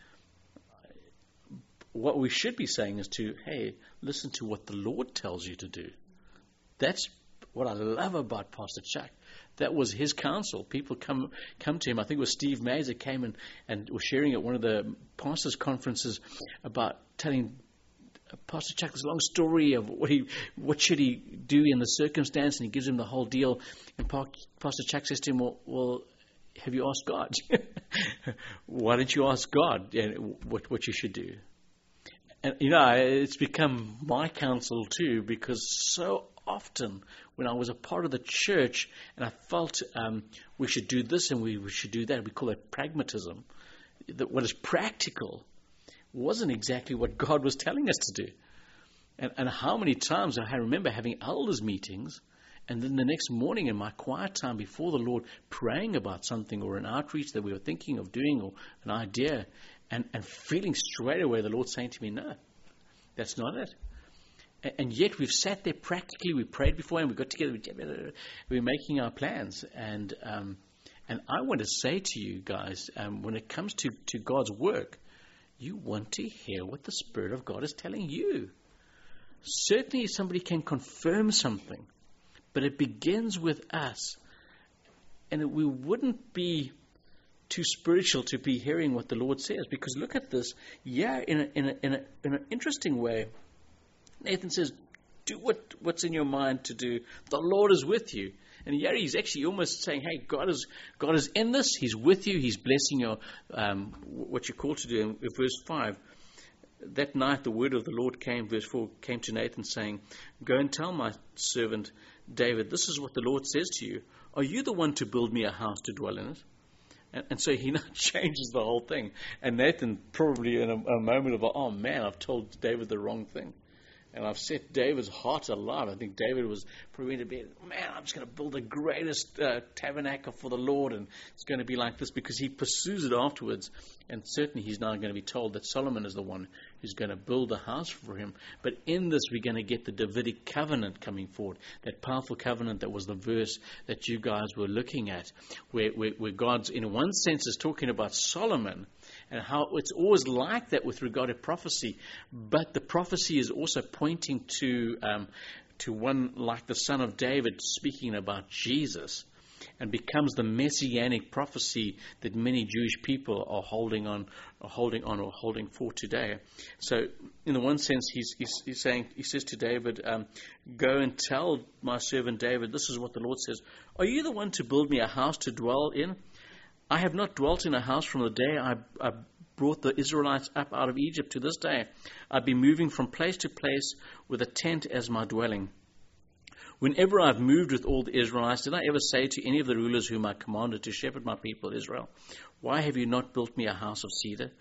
What we should be saying is to, hey, listen to what the Lord tells you to do. That's what I love about Pastor Chuck. That was his counsel. People come come to him. I think it was Steve Mazer came and, and was sharing at one of the pastors' conferences about telling Pastor Chuck this long story of what he, what should he do in the circumstance, and he gives him the whole deal. And Pastor Chuck says to him, "Well, well have you asked God? Why don't you ask God what what you should do?" And you know, it's become my counsel too, because so often when I was a part of the church and I felt um, we should do this and we, we should do that, we call it pragmatism. That what is practical wasn't exactly what God was telling us to do. And, and how many times I remember having elders meetings, and then the next morning in my quiet time before the Lord, praying about something or an outreach that we were thinking of doing or an idea, and, and feeling straight away the Lord saying to me, "No, that's not it." And, and yet we've sat there practically, we prayed before, and we got together, we we're making our plans. And um, and I want to say to you guys, um, when it comes to, to God's work, you want to hear what the Spirit of God is telling you. Certainly somebody can confirm something, but it begins with us. And we wouldn't be too spiritual to be hearing what the Lord says, because look at this. Yeah, in a, in a, in a, in an interesting way, Nathan says, do what, what's in your mind to do. The Lord is with you. And yeah, he's actually almost saying, hey, God is God is in this. He's with you. He's blessing your um, what you're called to do. In verse five, that night the word of the Lord came, verse four, came to Nathan saying, "Go and tell my servant David, this is what the Lord says to you. Are you the one to build me a house to dwell in it?" And, and so he now changes the whole thing. And Nathan probably in a, a moment of, oh man, I've told David the wrong thing. And I've set David's heart alive. I think David was probably to be, man, I'm just going to build the greatest uh, tabernacle for the Lord, and it's going to be like this, because he pursues it afterwards. And certainly he's now going to be told that Solomon is the one who's going to build the house for him. But in this, we're going to get the Davidic covenant coming forward, that powerful covenant that was the verse that you guys were looking at, where, where, where God's, in one sense, is talking about Solomon, and how it's always like that with regard to prophecy. But the prophecy is also pointing to um, to one like the son of David speaking about Jesus, and becomes the messianic prophecy that many Jewish people are holding on, are holding on, or holding for today. So, in the one sense, he's he's, he's saying, he says to David, um, "Go and tell my servant David, this is what the Lord says. Are you the one to build me a house to dwell in? I have not dwelt in a house from the day I, I brought the Israelites up out of Egypt to this day. I've been moving from place to place with a tent as my dwelling. Whenever I've moved with all the Israelites, did I ever say to any of the rulers whom I commanded to shepherd my people Israel, why have you not built me a house of cedar?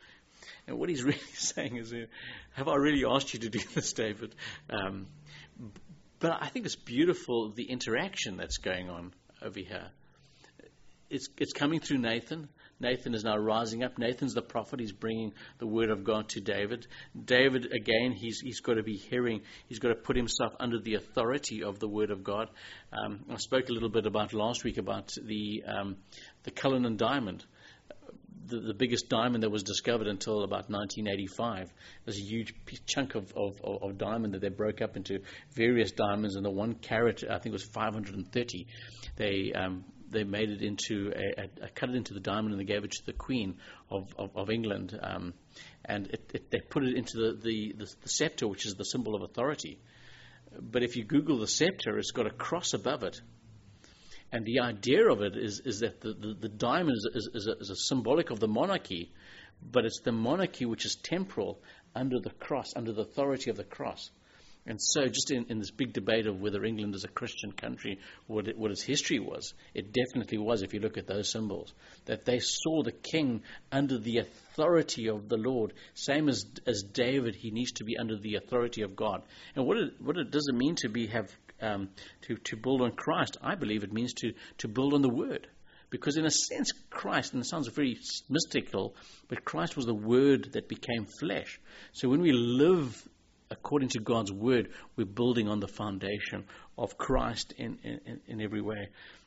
And what he's really saying is, uh, have I really asked you to do this, David? Um, but I think it's beautiful, the interaction that's going on over here. It's, it's coming through Nathan. Nathan is now rising up. Nathan's the prophet. He's bringing the word of God to David. David, again, he's he's got to be hearing. He's got to put himself under the authority of the word of God. Um, I spoke a little bit about last week about the um, the Cullinan diamond, the, the biggest diamond that was discovered until about nineteen eighty-five. There's a huge chunk of, of, of diamond that they broke up into various diamonds, and the one carat, I think it was five hundred thirty. They um, They made it into a, a, a cut it into the diamond, and they gave it to the Queen of of, of England, um, and it, it, they put it into the, the, the, the scepter, which is the symbol of authority. But if you Google the scepter, it's got a cross above it, and the idea of it is is that the, the, the diamond is, is, is, a, is a symbolic of the monarchy, but it's the monarchy which is temporal under the cross, under the authority of the cross. And so just in, in this big debate of whether England is a Christian country, what, it, what its history was, it definitely was, if you look at those symbols, that they saw the king under the authority of the Lord. Same as as David, he needs to be under the authority of God. And what it, what it does it mean to be have um, to, to build on Christ? I believe it means to, to build on the Word. Because in a sense, Christ, and it sounds very mystical, but Christ was the Word that became flesh. So when we live according to God's word, we're building on the foundation of Christ in, in, in every way.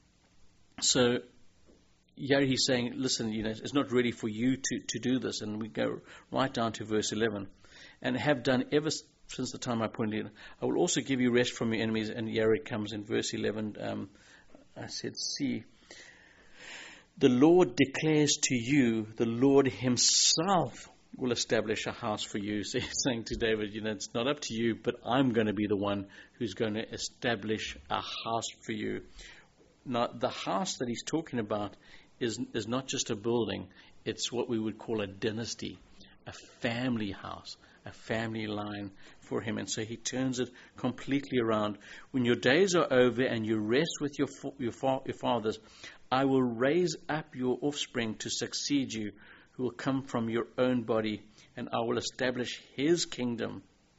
So here he's saying, listen, you know, it's not ready for you to, to do this. And we go right down to verse eleven. And have done ever since the time I appointed, I will also give you rest from your enemies. And here it comes in verse eleven. Um, I said, see, the Lord declares to you, the Lord himself will establish a house for you. So he's saying to David, you know, it's not up to you, but I'm going to be the one who's going to establish a house for you. Now, the house that he's talking about is is not just a building. It's what we would call a dynasty, a family house, a family line for him. And so he turns it completely around. When your days are over and you rest with your your, your fathers, I will raise up your offspring to succeed you, who will come from your own body, and I will establish his kingdom.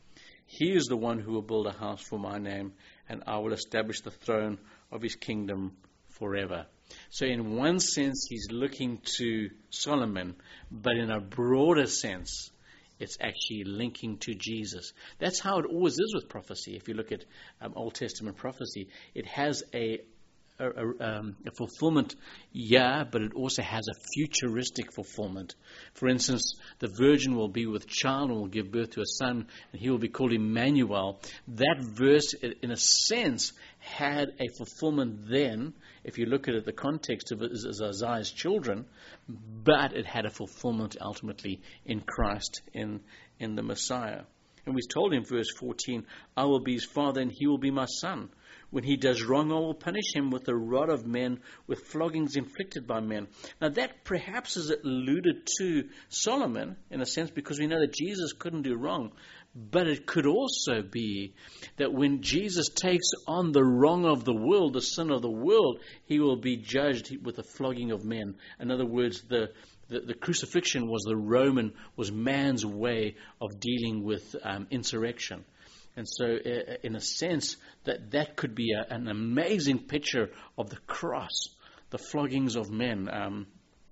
He is the one who will build a house for my name, and I will establish the throne of his kingdom forever. So in one sense, he's looking to Solomon, but in a broader sense, it's actually linking to Jesus. That's how it always is with prophecy. If you look at um, Old Testament prophecy, it has a A, a, um, a fulfillment, yeah, but it also has a futuristic fulfillment. For instance, the virgin will be with child and will give birth to a son, and he will be called Emmanuel. That verse, in a sense, had a fulfillment then, if you look at it, the context of it is as Isaiah's children, but it had a fulfillment ultimately in Christ, in, in the Messiah. And we're told in verse fourteen, I will be his father and he will be my son. When he does wrong, I will punish him with the rod of men, with floggings inflicted by men. Now that perhaps is alluded to Solomon, in a sense, because we know that Jesus couldn't do wrong. But it could also be that when Jesus takes on the wrong of the world, the sin of the world, he will be judged with the flogging of men. In other words, the The, the crucifixion was the Roman, was man's way of dealing with um, insurrection. And so uh, in a sense, that, that could be a, an amazing picture of the cross, the floggings of men. Um,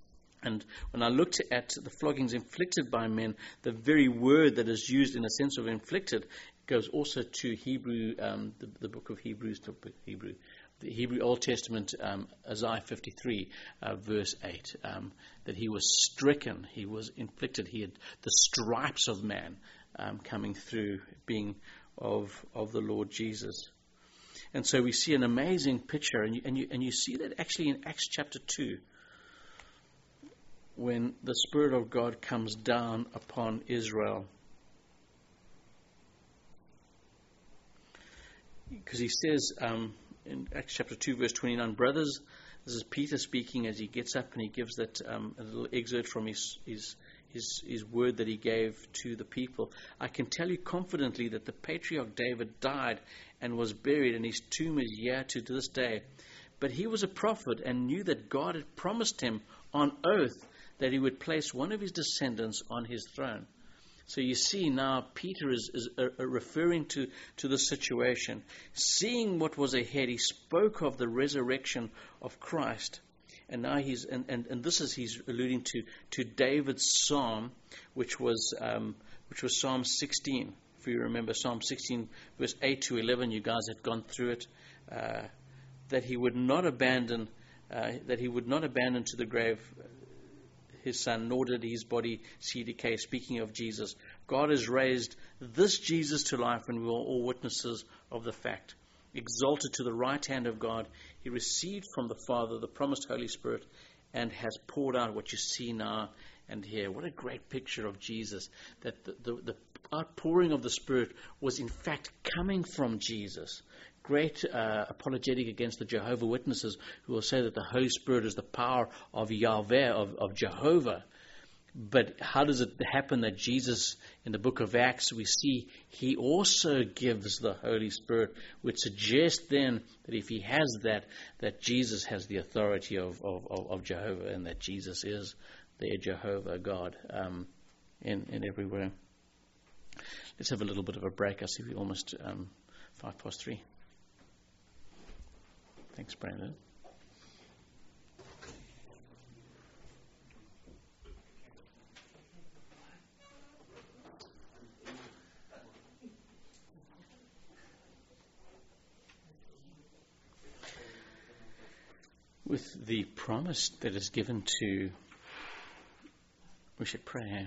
and when I looked at the floggings inflicted by men, the very word that is used in a sense of inflicted goes also to Hebrew, um, the, the book of Hebrews, the book of Hebrew. The Hebrew Old Testament, um, Isaiah fifty-three, uh, verse eight, um, that he was stricken, he was inflicted, he had the stripes of man um, coming through, being of of the Lord Jesus. And so we see an amazing picture, and you, and you, and you see that actually in Acts chapter two, when the Spirit of God comes down upon Israel. Because he says... Um, in Acts chapter two, verse twenty-nine, brothers, this is Peter speaking as he gets up and he gives that um, a little excerpt from his, his his his word that he gave to the people. I can tell you confidently that the patriarch David died and was buried, and his tomb is here to this day. But he was a prophet and knew that God had promised him on oath that he would place one of his descendants on his throne. So you see now Peter is, is uh, uh, referring to, to the situation. Seeing what was ahead, he spoke of the resurrection of Christ. And now he's, and, and, and this is, he's alluding to, to David's psalm, which was, um, which was Psalm sixteen. If you remember Psalm sixteen, verse eight to eleven, you guys had gone through it, uh, that he would not abandon, uh, that he would not abandon to the grave his son, nor did his body see decay. Speaking of Jesus, God has raised this Jesus to life, and we are all witnesses of the fact. Exalted to the right hand of God, he received from the Father the promised Holy Spirit and has poured out what you see now and hear. What a great picture of Jesus, that the, the, the outpouring of the Spirit was in fact coming from Jesus. Great uh, apologetic against the Jehovah Witnesses, who will say that the Holy Spirit is the power of Yahweh, of, of Jehovah. But how does it happen that Jesus, in the book of Acts, we see he also gives the Holy Spirit, which suggests then that if he has that, that Jesus has the authority of, of, of Jehovah, and that Jesus is their Jehovah God um, in, in everywhere. Let's have a little bit of a break. I see we're almost um, five past three. Thanks, Brandon. With the promise that is given to, we should pray.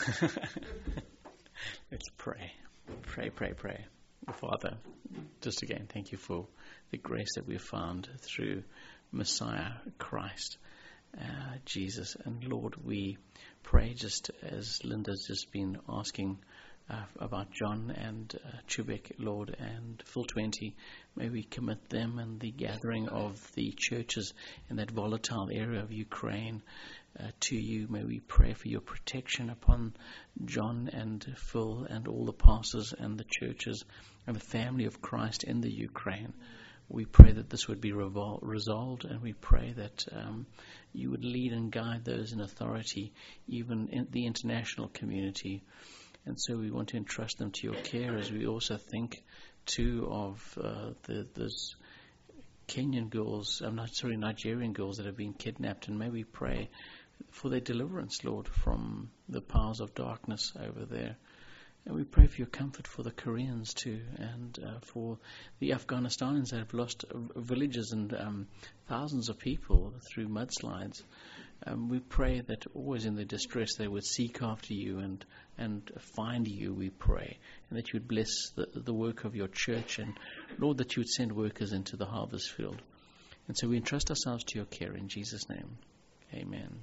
Let's pray. Pray, pray, pray. Father, just again, thank you for the grace that we've found through Messiah Christ, uh, Jesus. And Lord, we pray, just as Linda's just been asking uh, about John and uh, Chubek, Lord, and Full twenty, may we commit them and the gathering of the churches in that volatile area of Ukraine Uh, to you. May we pray for your protection upon John and Phil and all the pastors and the churches and the family of Christ in the Ukraine. We pray that this would be revol- resolved, and we pray that um, you would lead and guide those in authority, even in the international community. And so we want to entrust them to your care, as we also think too of uh, the those Kenyan girls, I'm not sorry, Nigerian girls that have been kidnapped, and may we pray for their deliverance, Lord, from the powers of darkness over there. And we pray for your comfort for the Koreans too, and uh, for the Afghanistanians that have lost uh, villages and um, thousands of people through mudslides. Um, we pray that always in their distress they would seek after you and and find you, we pray, and that you would bless the, the work of your church, and Lord, that you would send workers into the harvest field. And so we entrust ourselves to your care in Jesus' name. Amen.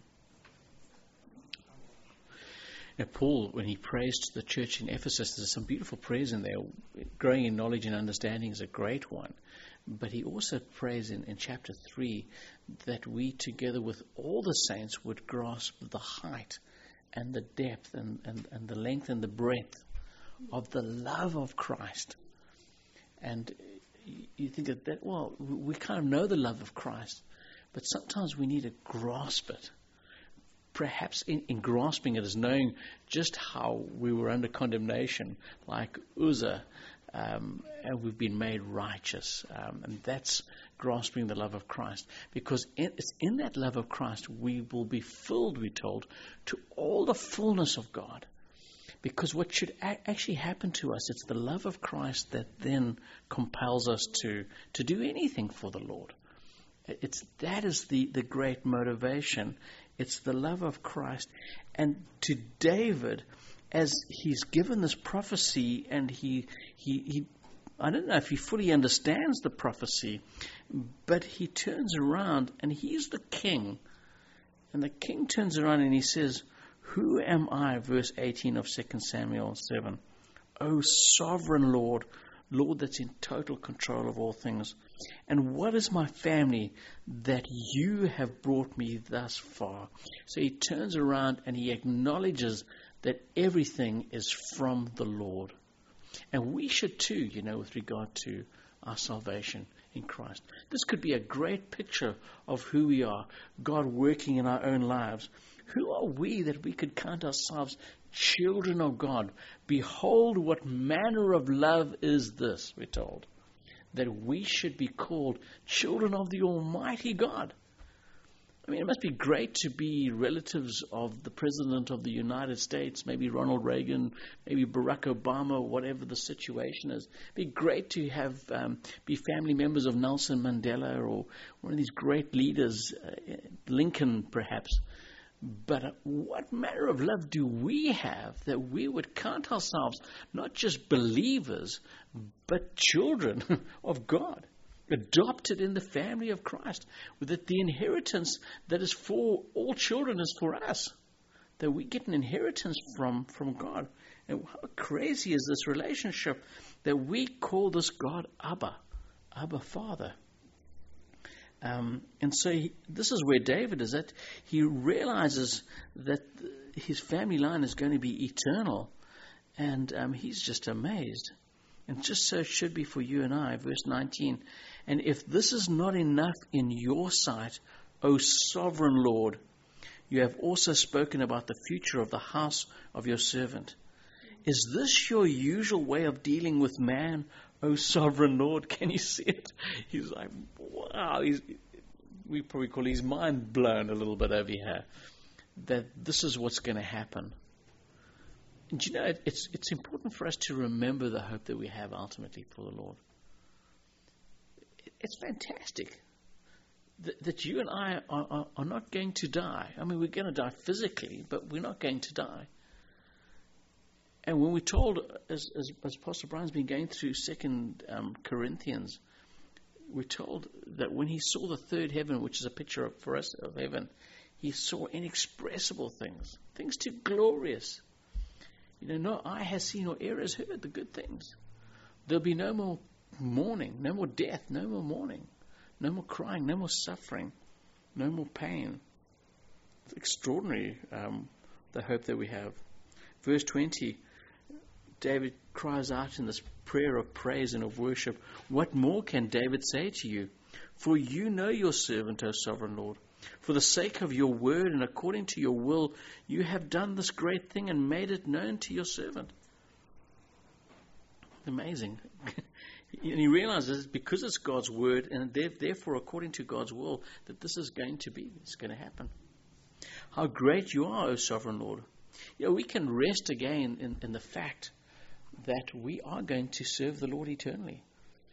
Now, Paul, when he prays to the church in Ephesus, there's some beautiful prayers in there. Growing in knowledge and understanding is a great one. But he also prays in, in chapter three that we, together with all the saints, would grasp the height and the depth and, and, and the length and the breadth of the love of Christ. And you think that, that, well, we kind of know the love of Christ, but sometimes we need to grasp it. Perhaps in, in grasping it is knowing just how we were under condemnation, like Uzzah, um, and we've been made righteous. Um, and that's grasping the love of Christ. Because in, it's in that love of Christ we will be filled, we're told, to all the fullness of God. Because what should a- actually happen to us, it's the love of Christ that then compels us to, to do anything for the Lord. It's that is the, the great motivation. It's the love of Christ. And to David, as he's given this prophecy, and he, he, he, I don't know if he fully understands the prophecy, but he turns around and he's the king. And the king turns around and he says, "Who am I?" Verse eighteen of Second Samuel seven. "O sovereign Lord, Lord that's in total control of all things. And what is my family that you have brought me thus far?" So he turns around and he acknowledges that everything is from the Lord. And we should too, you know, with regard to our salvation. in Christ. This could be a great picture of who we are, God working in our own lives. Who are we that we could count ourselves children of God? Behold, what manner of love is this, we're told, that we should be called children of the Almighty God. I mean, it must be great to be relatives of the President of the United States, maybe Ronald Reagan, maybe Barack Obama, whatever the situation is. It'd be great to have um, be family members of Nelson Mandela or one of these great leaders, uh, Lincoln perhaps. But uh, what manner of love do we have that we would count ourselves not just believers, but children of God, adopted in the family of Christ, that the inheritance that is for all children is for us, that we get an inheritance from, from God. And how crazy is this relationship that we call this God Abba, Abba Father. Um, and so he, this is where David is at. He realizes that his family line is going to be eternal, and um, he's just amazed. And just so it should be for you and I. Verse nineteen, and if this is not enough in your sight, O sovereign Lord, you have also spoken about the future of the house of your servant. Is this your usual way of dealing with man, O sovereign Lord? Can you see it? He's like, wow. He's, we probably call his mind blown a little bit over here. That this is what's going to happen. And you know, it, it's it's important for us to remember the hope that we have ultimately for the Lord. It, it's fantastic that, that you and I are, are, are not going to die. I mean, we're going to die physically, but we're not going to die. And when we're told, as, as, as Pastor Brian's been going through Second um, Corinthians, we're told that when he saw the third heaven, which is a picture of, for us of heaven, he saw inexpressible things, things too glorious. You know, no eye has seen or ear has heard the good things. There'll be no more mourning, no more death, no more mourning, no more crying, no more suffering, no more pain. It's extraordinary, um, the hope that we have. Verse twenty, David cries out in this prayer of praise and of worship, what more can David say to you? For you know your servant, O sovereign Lord. For the sake of your word and according to your will, you have done this great thing and made it known to your servant. Amazing. And he realizes because it's God's word and therefore according to God's will, that this is going to be, it's going to happen. How great you are, O sovereign Lord. You know, we can rest again in, in the fact that we are going to serve the Lord eternally.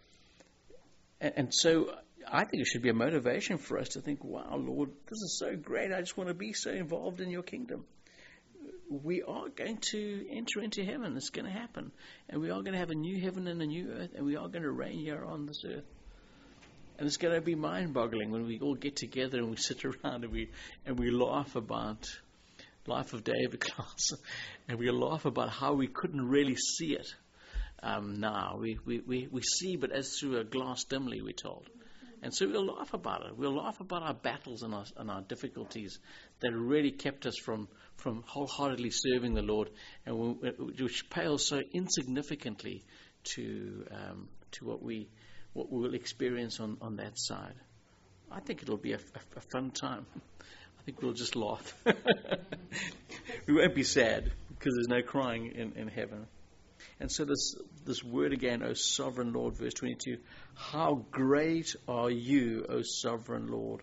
And, and so I think it should be a motivation for us to think, wow, Lord, this is so great. I just want to be so involved in your kingdom. We are going to enter into heaven. It's going to happen. And we are going to have a new heaven and a new earth. And we are going to reign here on this earth. And it's going to be mind-boggling when we all get together and we sit around and we and we laugh about Life of David class, and we laugh about how we couldn't really see it um, now. We, we, we, we see, but as through a glass dimly, we're told. And so we'll laugh about it. We'll laugh about our battles and our, and our difficulties that really kept us from, from wholeheartedly serving the Lord, and we, which pales so insignificantly to um, to what we what we will experience on, on that side. I think it'll be a, a, a fun time. I think we'll just laugh. We won't be sad because there's no crying in, in heaven. And so this this word again, O sovereign Lord, verse twenty-two, how great are you, O sovereign Lord.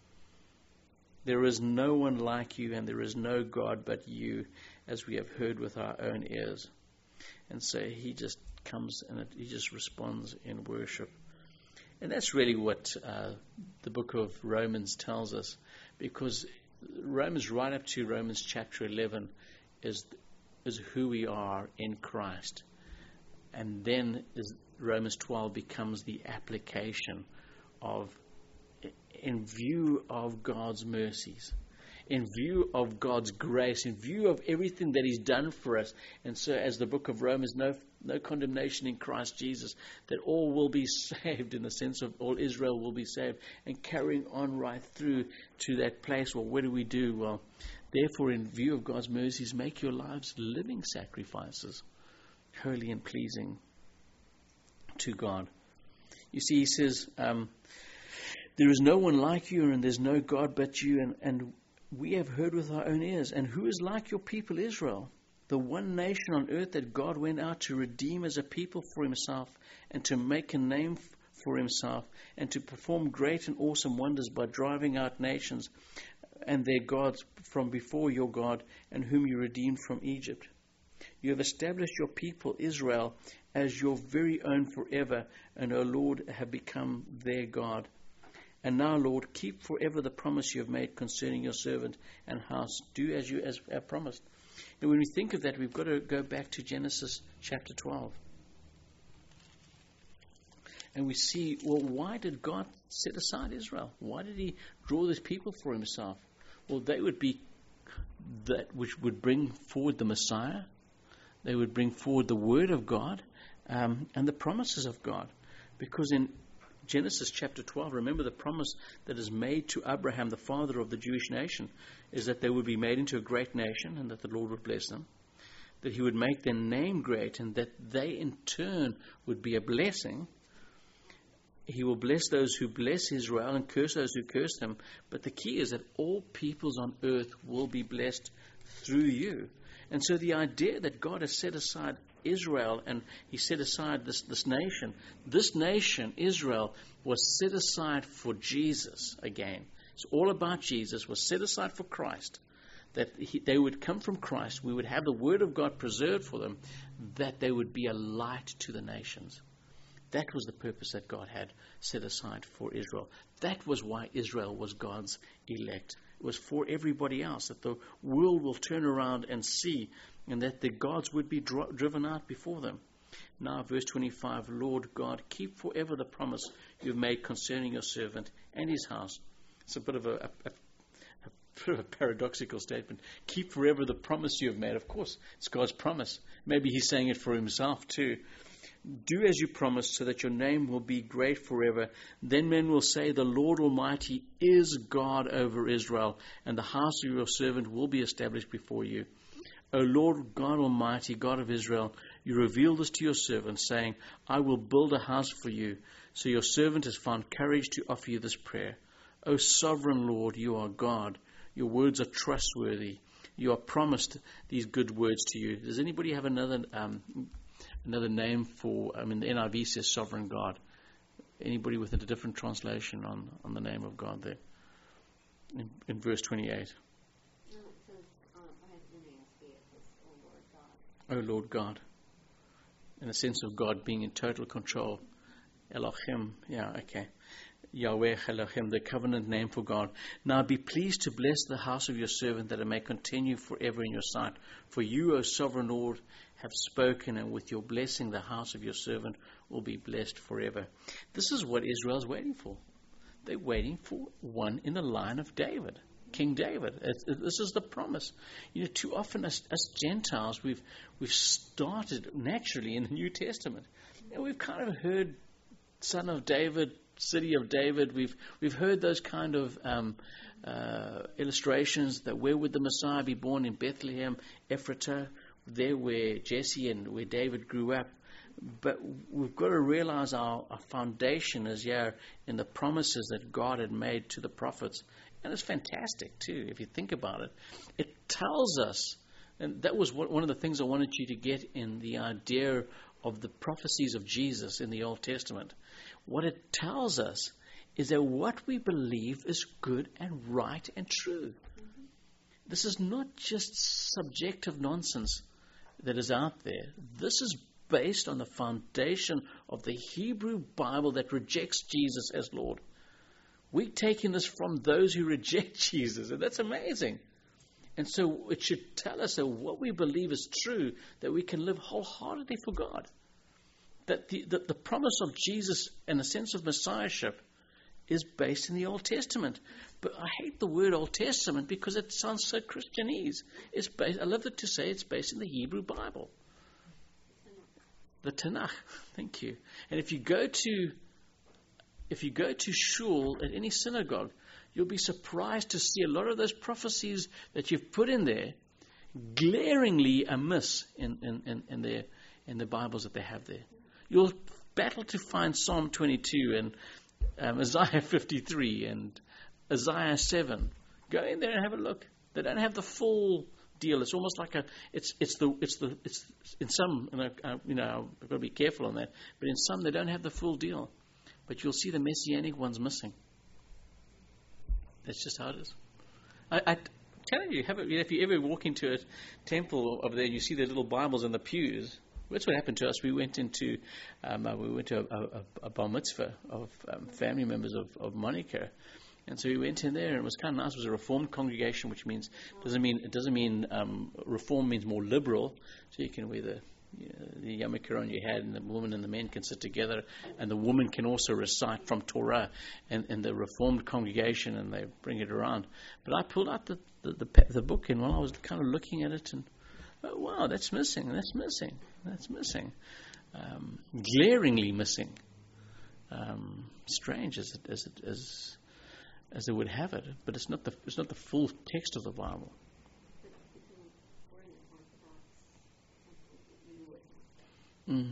There is no one like you and there is no God but you, as we have heard with our own ears. And so he just comes and it, he just responds in worship. And that's really what uh, the book of Romans tells us, because Romans right up to Romans chapter eleven is is who we are in Christ. And then is Romans twelve becomes the application of, in view of God's mercies, in view of God's grace, in view of everything that he's done for us. And so as the book of Romans, no no condemnation in Christ Jesus, that all will be saved in the sense of all Israel will be saved, and carrying on right through to that place. Well, what do we do? Well, therefore, in view of God's mercies, make your lives living sacrifices, holy and pleasing to God. You see, he says, um, there is no one like you, and there's no God but you, and, and we have heard with our own ears. And who is like your people Israel, the one nation on earth that God went out to redeem as a people for himself, and to make a name for himself, and to perform great and awesome wonders by driving out nations and their gods from before your God, and whom you redeemed from Egypt. You have established your people Israel as your very own forever, and, O Lord, have become their God. And now, Lord, keep forever the promise you have made concerning your servant and house. Do as you as have promised. And when we think of that, we've got to go back to Genesis chapter twelve. And we see, well, why did God set aside Israel? Why did he draw these people for himself? Well, they would be that which would bring forward the Messiah. They would bring forward the Word of God um, and the promises of God. Because in Genesis chapter twelve, remember the promise that is made to Abraham, the father of the Jewish nation, is that they would be made into a great nation and that the Lord would bless them. That he would make their name great and that they in turn would be a blessing. He will bless those who bless Israel and curse those who curse them. But the key is that all peoples on earth will be blessed through you. And so the idea that God has set aside Israel and he set aside this, this nation, this nation, Israel, was set aside for Jesus again. It's all about Jesus, was set aside for Christ. That he, they would come from Christ. We would have the Word of God preserved for them, that they would be a light to the nations. That was the purpose that God had set aside for Israel. That was why Israel was God's elect. It was for everybody else, that the world will turn around and see, and that the gods would be dro- driven out before them. Now, verse twenty-five, Lord God, keep forever the promise you have made concerning your servant and his house. It's a bit of a, a, a, a bit of a paradoxical statement. Keep forever the promise you have made. Of course, it's God's promise. Maybe he's saying it for himself too. Do as you promised, so that your name will be great forever. Then men will say, the Lord Almighty is God over Israel, and the house of your servant will be established before you. O Lord God Almighty, God of Israel, you revealed this to your servant, saying, I will build a house for you. So your servant has found courage to offer you this prayer. O sovereign Lord, you are God. Your words are trustworthy. You are promised these good words to you. Does anybody have another um, another name for, I mean, the N I V says sovereign God. Anybody with a different translation on, on the name of God there? In, in verse twenty-eight. No, it says, um, I have N A S B, it says, O Lord God. O Lord God. In the sense of God being in total control. Elohim, yeah, okay. Yahweh Elohim, the covenant name for God. Now be pleased to bless the house of your servant, that it may continue forever in your sight. For you, O sovereign Lord, have spoken, and with your blessing the house of your servant will be blessed forever. This is what Israel's waiting for. They're waiting for one in the line of David, King David. It, it, this is the promise. You know, too often as, as Gentiles, we've we've started naturally in the New Testament, and we've kind of heard Son of David, City of David. We've we've heard those kind of um, uh, illustrations that where would the Messiah be born? In Bethlehem, Ephratah, there where Jesse and where David grew up. But we've got to realize our, our foundation is here in the promises that God had made to the prophets. And it's fantastic too, if you think about it. It tells us, and that was what, one of the things I wanted you to get in the idea of the prophecies of Jesus in the Old Testament. What it tells us is that what we believe is good and right and true. Mm-hmm. This is not just subjective nonsense that is out there. This is based on the foundation of the Hebrew Bible that rejects Jesus as Lord. We're taking this from those who reject Jesus, and that's amazing. And so it should tell us that what we believe is true, that we can live wholeheartedly for God. That the, the, the promise of Jesus and the sense of Messiahship is based in the Old Testament. But I hate the word Old Testament because it sounds so Christianese. It's based, I love it to say it's based in the Hebrew Bible. The Tanakh. Thank you. And if you go to if you go to shul at any synagogue, you'll be surprised to see a lot of those prophecies that you've put in there glaringly amiss in, in, in, in their in the Bibles that they have there. You'll battle to find Psalm twenty-two and um, Isaiah fifty-three and Isaiah seven. Go in there and have a look. They don't have the full deal. It's almost like a. It's it's the it's the it's in some. And I, I, you know, I've got to be careful on that. But in some, they don't have the full deal. But you'll see the messianic ones missing. That's just how it is. I, I tell you, have a, if you ever walk into a temple over there and you see the little Bibles in the pews, that's what happened to us. We went into, um, uh, we went to a, a, a bar mitzvah of um, family members of, of Monica, and so we went in there, and it was kind of nice. It was a Reformed congregation, which means doesn't mean it doesn't mean um, Reform means more liberal. So you can wear the you know, the yarmulke on your head, and the woman and the men can sit together, and the woman can also recite from Torah, and, and the Reformed congregation, and they bring it around. But I pulled out the the, the, the book, and while I was kind of looking at it, and oh, wow, that's missing, that's missing, that's missing, um, glaringly missing. Um, strange as it, as it, as as it would have it, but it's not the it's not the full text of the Bible. Mm.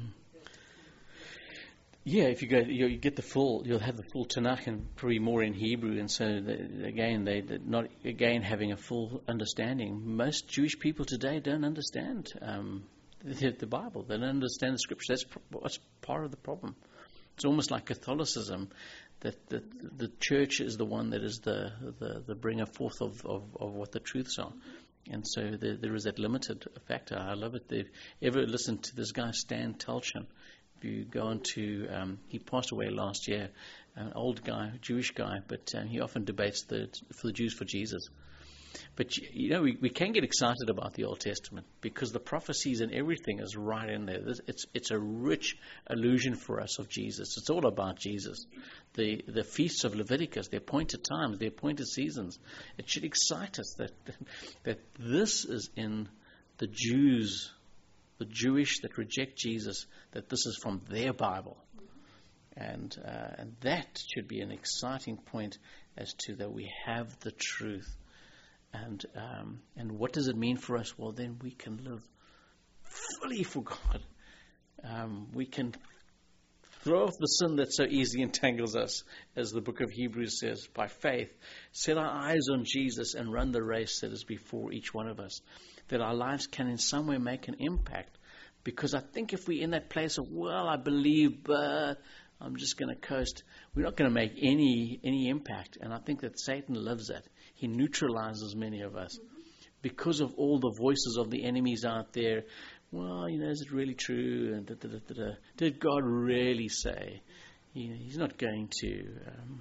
Yeah, if you go, you, you get the full, you'll have the full Tanakh, and probably more in Hebrew, and so the, again, they they're not again having a full understanding. Most Jewish people today don't understand um, the, the Bible. They don't understand the Scripture. That's, that's part of the problem. It's almost like Catholicism, that the, the church is the one that is the the, the bringer forth of, of, of what the truths are. And so there, there is that limited factor. I love it. They've ever listened to this guy, Stan Tulchin? If you go on to, um, he passed away last year, an old guy, Jewish guy, but um, he often debates the, for the Jews for Jesus. But, you know, we, we can get excited about the Old Testament because the prophecies and everything is right in there. It's it's a rich illusion for us of Jesus. It's all about Jesus. The the feasts of Leviticus, the appointed times, the appointed seasons. It should excite us that that this is in the Jews, the Jewish that reject Jesus, that this is from their Bible. And, uh, and that should be an exciting point as to that we have the truth. And um, and what does it mean for us? Well, then we can live fully for God. Um, we can throw off the sin that so easily entangles us, as the book of Hebrews says, by faith, set our eyes on Jesus and run the race that is before each one of us, that our lives can in some way make an impact. Because I think if we're in that place of, well, I believe, but I'm just going to coast, we're not going to make any any impact. And I think that Satan loves that. He neutralizes many of us because of all the voices of the enemies out there. Well, you know, is it really true? And da, da, da, da, da. Did God really say? You know, he's not going to. Um,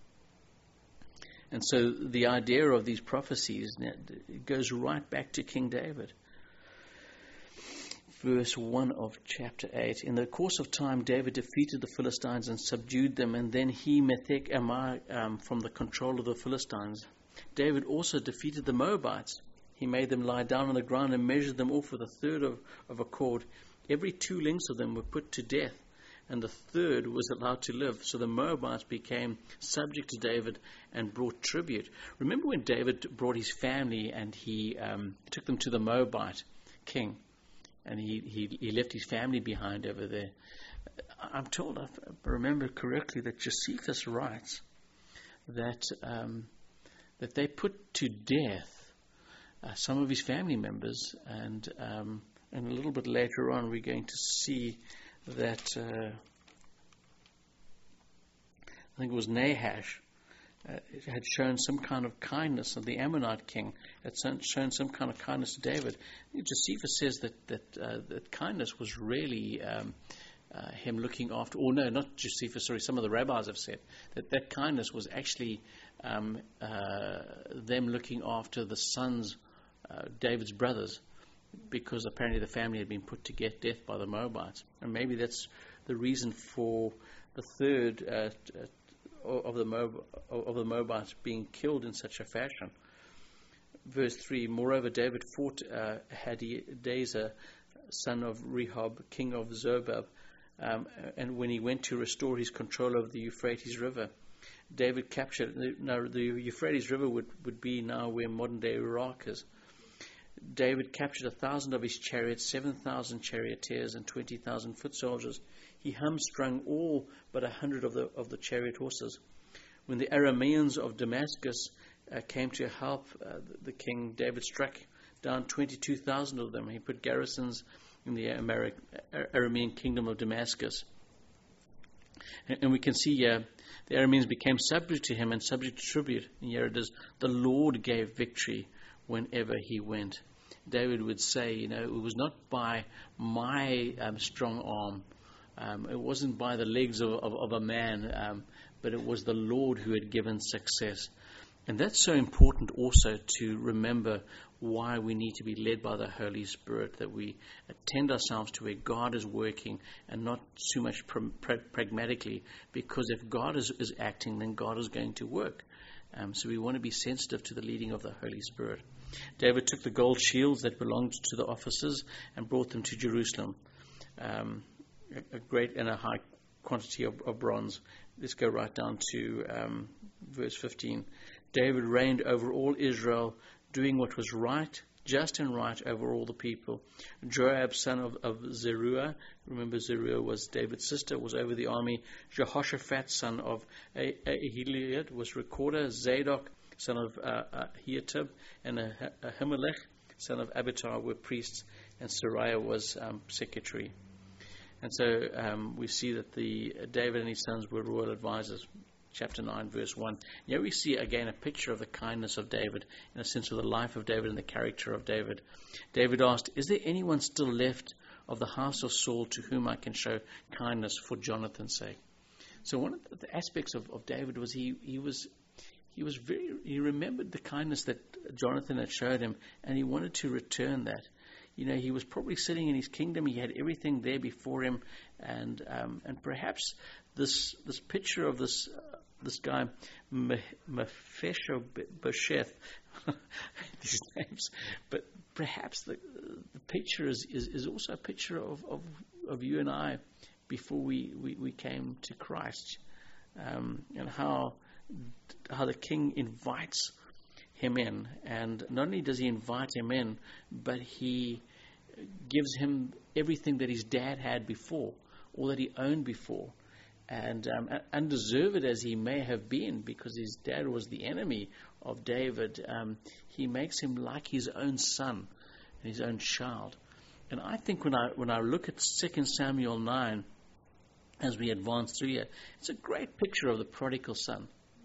and so the idea of these prophecies goes right back to King David. Verse one of chapter eight. In the course of time, David defeated the Philistines and subdued them, and then he, Metheg Ammah, um, from the control of the Philistines. David also defeated the Moabites. He made them lie down on the ground and measured them off with a third of, of a cord. Every two lengths of them were put to death, and the third was allowed to live. So the Moabites became subject to David and brought tribute. Remember when David brought his family and he um, took them to the Moabite king, and he, he, he left his family behind over there. I'm told, if I remember correctly, that Josephus writes that um, that they put to death uh, some of his family members, and um, and a little bit later on we're going to see that uh, I think it was Nahash uh, had shown some kind of kindness, and the Ammonite king had shown some kind of kindness to David. Josephus says that that, uh, that kindness was really um, uh, him looking after, or no, not Josephus, sorry, some of the rabbis have said that that kindness was actually um, uh, them looking after the sons, uh, David's brothers, because apparently the family had been put to get death by the Moabites. And maybe that's the reason for the third uh, of the Moab, of the Moabites being killed in such a fashion. Verse three, moreover, David fought uh, Hadaezer, son of Rehob, king of Zobab, um, and when he went to restore his control over the Euphrates River, David captured, now the Euphrates River would, would be now where modern day Iraq is. David captured a thousand of his chariots, seven thousand charioteers, and twenty thousand foot soldiers. He hamstrung all but a hundred of the of the chariot horses. When the Arameans of Damascus uh, came to help uh, the, the king, David struck down twenty-two thousand of them. He put garrisons in the Ameri- Aramean kingdom of Damascus. And, and we can see uh, the Arameans became subject to him and subject to tribute. And here it is, the Lord gave victory whenever he went. David would say, you know, it was not by my um, strong arm. Um, it wasn't by the legs of, of, of a man, um, but it was the Lord who had given success. And that's so important also to remember why we need to be led by the Holy Spirit, that we attend ourselves to where God is working and not too much pra- pra- pragmatically, because if God is, is acting, then God is going to work. Um, so we want to be sensitive to the leading of the Holy Spirit. David took the gold shields that belonged to the officers and brought them to Jerusalem. Um, a, a great and a high quantity of, of bronze. Let's go right down to um, verse fifteen. David reigned over all Israel, doing what was right, just and right over all the people. Joab, son of, of Zeruiah, remember Zeruiah was David's sister, was over the army. Jehoshaphat, son of Ahilud, was recorder. Zadok, son of uh, uh, Ahitub, and Ahimelech, son of Abiathar, were priests, and Sariah was um, secretary. And so um, we see that the uh, David and his sons were royal advisors. Chapter nine, verse one. Here we see again a picture of the kindness of David, in a sense of the life of David and the character of David. David asked, is there anyone still left of the house of Saul to whom I can show kindness for Jonathan's sake? So one of the aspects of, of David was he, he was he was very he remembered the kindness that Jonathan had showed him, and he wanted to return that. You know, he was probably sitting in his kingdom. He had everything there before him, and um, and perhaps this this picture of this uh, this guy Mephibosheth, these names, but perhaps the the picture is, is, is also a picture of, of, of you and I before we, we, we came to Christ, um, and how how the king invites him in, and not only does he invite him in, but he gives him everything that his dad had before, or that he owned before. And um, undeserved as he may have been, because his dad was the enemy of David, um, he makes him like his own son and his own child. And I think when I when I look at Second Samuel nine, as we advance through here, it's a great picture of the prodigal son.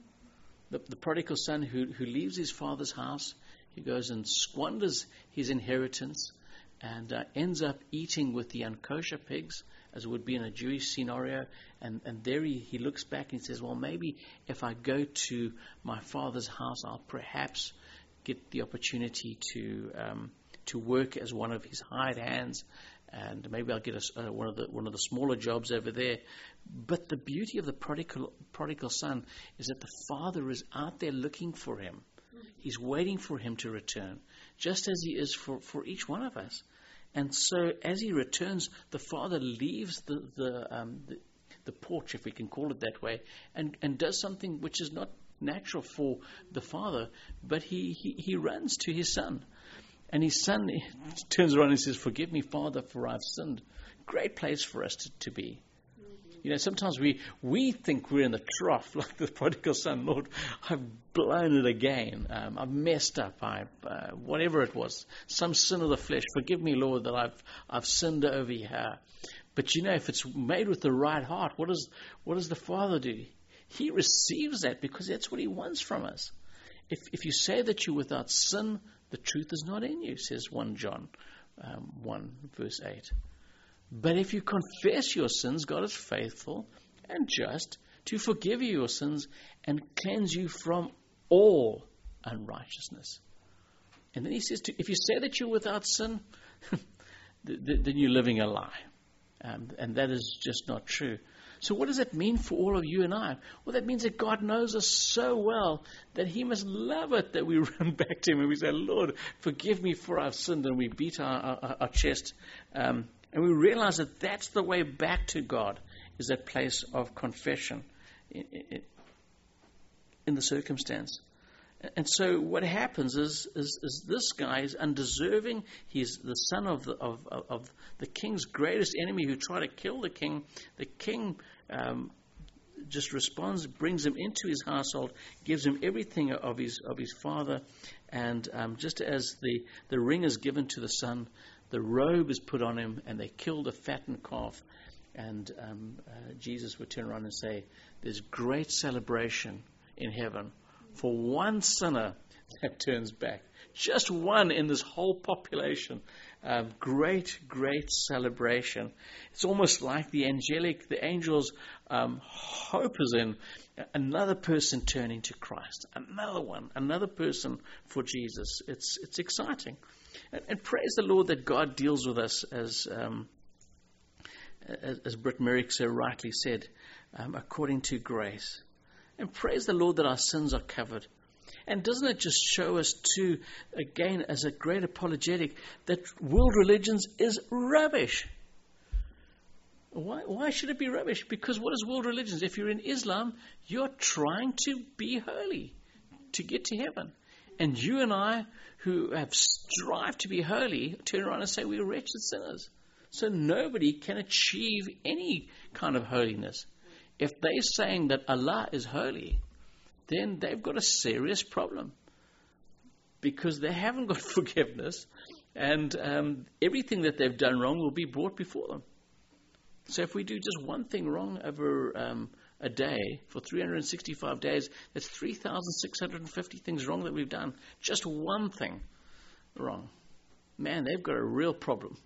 The, the prodigal son who, who leaves his father's house, he goes and squanders his inheritance, and uh, ends up eating with the unkosher pigs, as it would be in a Jewish scenario. And, and there he, he looks back and says, well, maybe if I go to my father's house, I'll perhaps get the opportunity to um, to work as one of his hired hands, and maybe I'll get a, uh, one of the one of the smaller jobs over there. But the beauty of the prodigal prodigal son is that the father is out there looking for him. He's waiting for him to return, just as he is for, for each one of us. And so as he returns, the father leaves the the, um, the the porch, if we can call it that way, and, and does something which is not natural for the father, but he, he, he runs to his son. And his son turns around and says, forgive me, Father, for I've sinned. Great place for us to, to be. You know, sometimes we, we think we're in the trough, like the prodigal son. Lord, I've blown it again. Um, I've messed up. I, uh, whatever it was, some sin of the flesh. Forgive me, Lord, that I've I've sinned over here. But you know, if it's made with the right heart, what does what does the Father do? He receives that, because that's what He wants from us. If if you say that you're without sin, the truth is not in you, says First John um, one verse eight. But if you confess your sins, God is faithful and just to forgive you your sins and cleanse you from all unrighteousness. And then he says, to, if you say that you're without sin, then you're living a lie. Um, and that is just not true. So what does that mean for all of you and I? Well, that means that God knows us so well that He must love it that we run back to Him and we say, Lord, forgive me for I've sinned, and we beat our, our, our chest. Um, and we realize that that's the way back to God, is that place of confession in, in, in the circumstance. And so what happens is, is, is this guy is undeserving. He's the son of the, of, of, of the king's greatest enemy who tried to kill the king. The king um, just responds, brings him into his household, gives him everything of his of his father. And um, just as the, the ring is given to the son, the robe is put on him, and they kill the fattened calf. And um, uh, Jesus would turn around and say, there's great celebration in heaven for one sinner that turns back. Just one in this whole population. Um, great, great celebration. It's almost like the angelic, the angels' um, hope is in another person turning to Christ. Another one, another person for Jesus. It's it's exciting. And, and praise the Lord that God deals with us, as um, as, as Britt Merrick so rightly said, um, according to grace. And praise the Lord that our sins are covered. And doesn't it just show us too, again, as a great apologetic, that world religions is rubbish? Why, why should it be rubbish? Because what is world religions? If you're in Islam, you're trying to be holy, to get to heaven. And you and I, who have strived to be holy, turn around and say we're wretched sinners. So nobody can achieve any kind of holiness. If they're saying that Allah is holy, then they've got a serious problem, because they haven't got forgiveness, and um, everything that they've done wrong will be brought before them. So if we do just one thing wrong over um, a day for three hundred sixty-five days, that's three thousand six hundred fifty things wrong that we've done. Just one thing wrong. Man, they've got a real problem.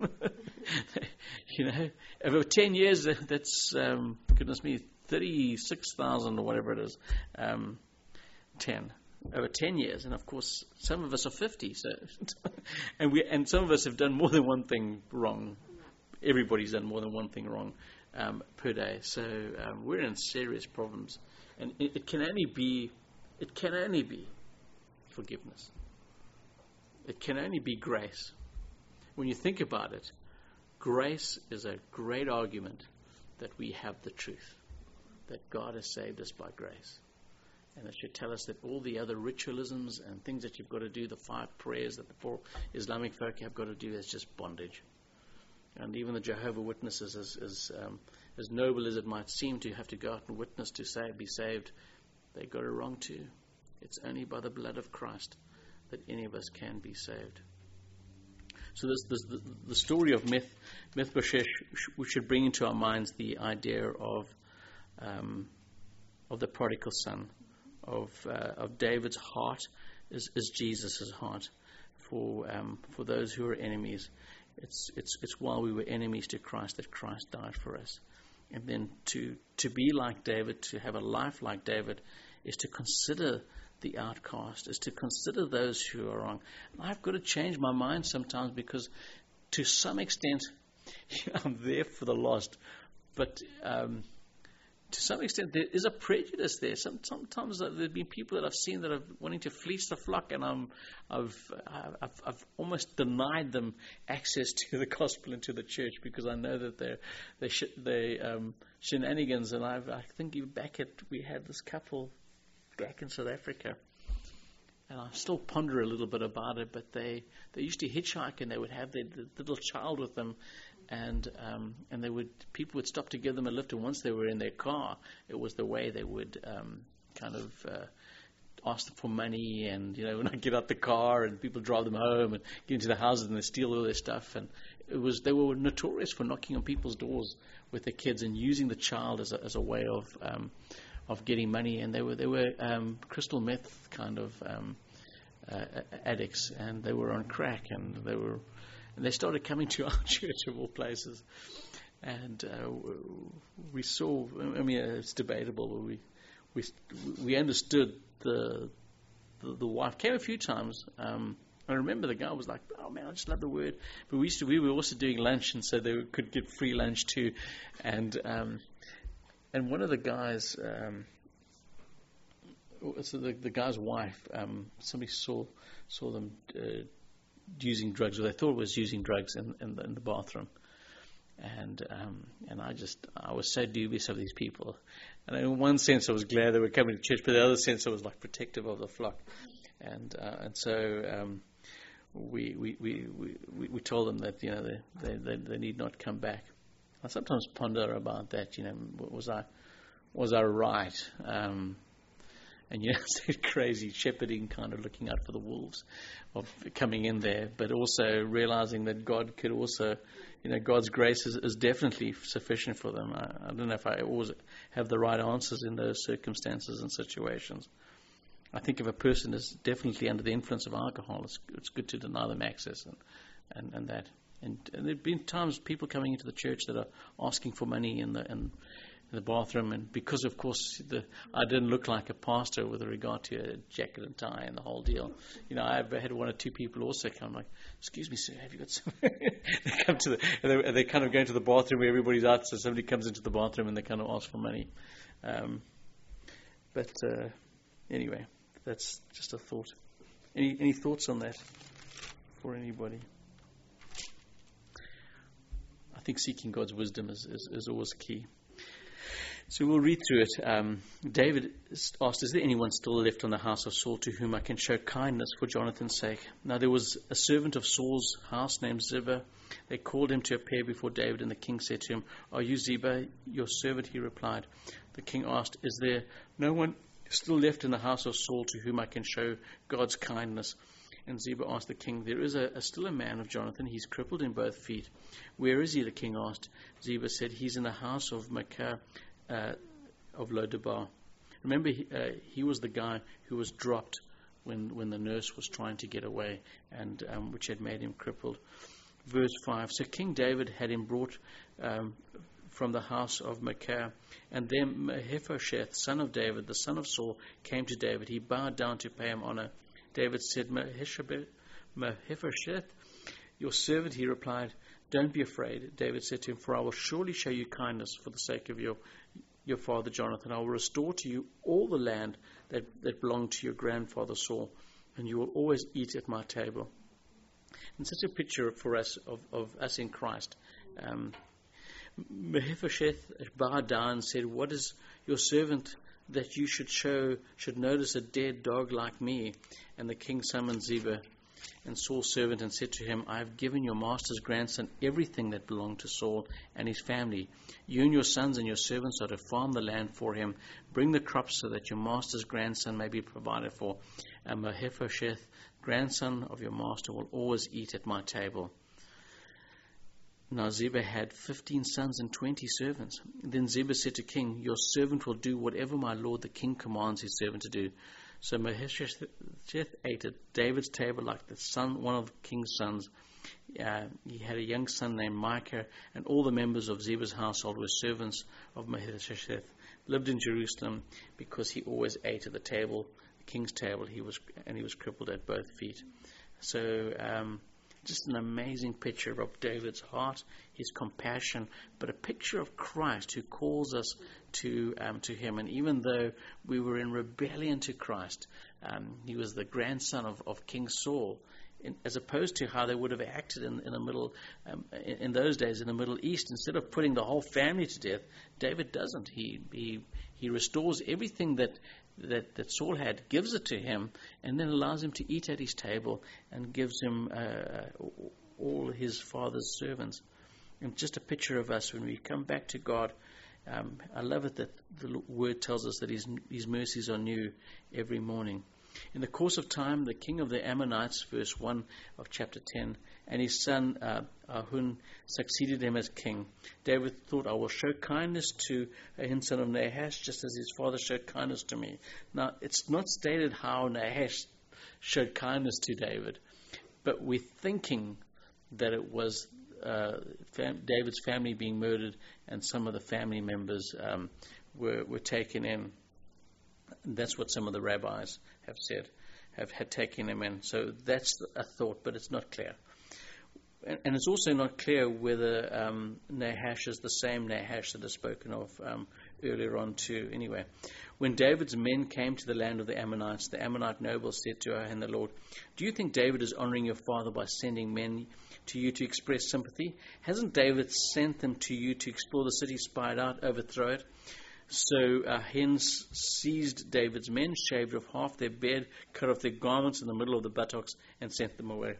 You know, over ten years, that's, um, goodness me, thirty-six thousand or whatever it is, um, ten. Over ten years. And of course, some of us are fifty. So, and we and some of us have done more than one thing wrong. Everybody's done more than one thing wrong um, per day. So um, we're in serious problems. And it, it can only be, it can only be forgiveness. It can only be grace. When you think about it, grace is a great argument that we have the truth, that God has saved us by grace. And it should tell us that all the other ritualisms and things that you've got to do, the five prayers that the poor Islamic folk have got to do, is just bondage. And even the Jehovah's Witnesses, as as, um, as noble as it might seem to have to go out and witness to say, be saved, they got it wrong too. It's only by the blood of Christ that any of us can be saved. So this, this the, the story of Meph, Mephibosheth, we should bring into our minds the idea of um, of the prodigal son, of uh, of David's heart is, is Jesus' heart for um, for those who are enemies. It's it's it's while we were enemies to Christ that Christ died for us. And then to to be like David, to have a life like David, is to consider the outcast, is to consider those who are wrong. And I've got to change my mind sometimes, because to some extent I'm there for the lost, but um, to some extent there is a prejudice there. Some, sometimes there have been people that I've seen that are wanting to fleece the flock, and I'm, I've, I've, I've almost denied them access to the gospel and to the church, because I know that they're they sh- they um, shenanigans. And I've, I think back at we had this couple back in South Africa, and I still ponder a little bit about it. But they they used to hitchhike, and they would have their, their little child with them. And um, and they would people would stop to give them a lift, and once they were in their car, it was the way they would um, kind of uh, ask them for money, and you know, not get out the car, and people drive them home and get into the houses and they steal all their stuff. And it was they were notorious for knocking on people's doors with their kids and using the child as a, as a way of um, of getting money. And they were they were um, crystal meth kind of um, uh, addicts, and they were on crack, and they were. And they started coming to our church of all places. And uh, we saw, I mean, it's debatable, but we we we understood the the, the wife came a few times. Um, I remember the guy was like, oh man, I just love the word. But we used to, we were also doing lunch, and so they could get free lunch too. And um, and one of the guys, um, so the, the guy's wife, um, somebody saw saw them uh, using drugs, or they thought it was using drugs in, in, the, in the bathroom. And um, and I just, I was so dubious of these people. And in one sense I was glad they were coming to church, but in the other sense I was like protective of the flock. and uh, and so um, we, we, we, we we told them that you know they, they, they, they need not come back. I sometimes ponder about that. You know, was I was I right? Um, and you know, it's crazy shepherding, kind of looking out for the wolves of coming in there, but also realizing that God could also, you know, God's grace is, is definitely sufficient for them. I, I don't know if I always have the right answers in those circumstances and situations. I think if a person is definitely under the influence of alcohol, it's, it's good to deny them access and, and, and that. And, and there have been times people coming into the church that are asking for money in the in, in the bathroom, and because of course the, I didn't look like a pastor with regard to a jacket and tie and the whole deal. You know, I've had one or two people also come like, "Excuse me, sir, have you got some?" They come to the and they, and they kind of go into the bathroom where everybody's out, so somebody comes into the bathroom and they kind of ask for money. Um, but uh, anyway, that's just a thought. Any any thoughts on that for anybody? I think seeking God's wisdom is, is, is always key. So we'll read through it. Um, David asked, "Is there anyone still left on the house of Saul to whom I can show kindness for Jonathan's sake?" Now there was a servant of Saul's house named Ziba. They called him to appear before David, and the king said to him, "Are you Ziba, your servant?" He replied. The king asked, "Is there no one still left in the house of Saul to whom I can show God's kindness?" And Ziba asked the king, "There is a, a still a man of Jonathan. He's crippled in both feet." "Where is he?" the king asked. Ziba said, "He's in the house of Micah uh, of Lodebar." Remember, he, uh, he was the guy who was dropped when, when the nurse was trying to get away, and um, which had made him crippled. Verse five, so King David had him brought um, from the house of Micah, and then Mephibosheth, son of David, the son of Saul, came to David. He bowed down to pay him honor. David said, "Mephibosheth, your servant," he replied. "Don't be afraid." David said to him, "For I will surely show you kindness for the sake of your your father Jonathan. I will restore to you all the land that, that belonged to your grandfather Saul, and you will always eat at my table." And such a picture for us of, of us in Christ. Um, Mephibosheth bowed down and said, "What is your servant that you should show, should notice a dead dog like me?" And the king summoned Ziba and Saul's servant and said to him, "I have given your master's grandson everything that belonged to Saul and his family. You and your sons and your servants are to farm the land for him. Bring the crops so that your master's grandson may be provided for. And Mephibosheth, grandson of your master, will always eat at my table." Now Ziba had fifteen sons and twenty servants. Then Ziba said to king, "Your servant will do whatever my lord the king commands his servant to do." So Mephibosheth ate at David's table like the son, one of the king's sons. Uh, he had a young son named Micah, and all the members of Ziba's household were servants of Mephibosheth. Lived in Jerusalem because he always ate at the table, the king's table. He was and he was crippled at both feet. So. Um, Just an amazing picture of David's heart, his compassion, but a picture of Christ who calls us to um, to him. And even though we were in rebellion to Christ, um, he was the grandson of, of King Saul, in, as opposed to how they would have acted in, in the middle um, in, in those days in the Middle East. Instead of putting the whole family to death, David doesn't. He he he restores everything that. That, that Saul had, gives it to him, and then allows him to eat at his table and gives him uh, all his father's servants. And just a picture of us when we come back to God. Um, I love it that the word tells us that his, his mercies are new every morning. In the course of time, the king of the Ammonites, verse one of chapter ten, and his son uh, Ahun succeeded him as king. David thought, "I will show kindness to Ahun, son of Nahash, just as his father showed kindness to me." Now, it's not stated how Nahash showed kindness to David, but we're thinking that it was uh, fam- David's family being murdered, and some of the family members um, were, were taken in. And that's what some of the rabbis have said, have had taken him in. So that's a thought, but it's not clear. And, and it's also not clear whether um, Nahash is the same Nahash that is spoken of um, earlier on too. Anyway, when David's men came to the land of the Ammonites, the Ammonite nobles said to Ahun the Lord, "Do you think David is honoring your father by sending men to you to express sympathy? Hasn't David sent them to you to explore the city, spy it out, overthrow it?" So uh, hence seized David's men, shaved off half their beard, cut off their garments in the middle of the buttocks, and sent them away.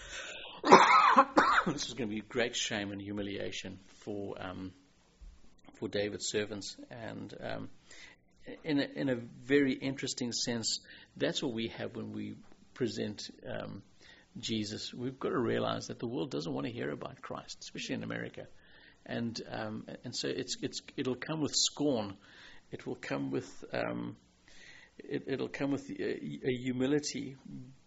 This was going to be great shame and humiliation for um, for David's servants, and um, in a, in a very interesting sense, that's what we have when we present um, Jesus. We've got to realize that the world doesn't want to hear about Christ, especially in America. And um, and so it's it's it'll come with scorn, it will come with um, it, it'll come with a, a humility,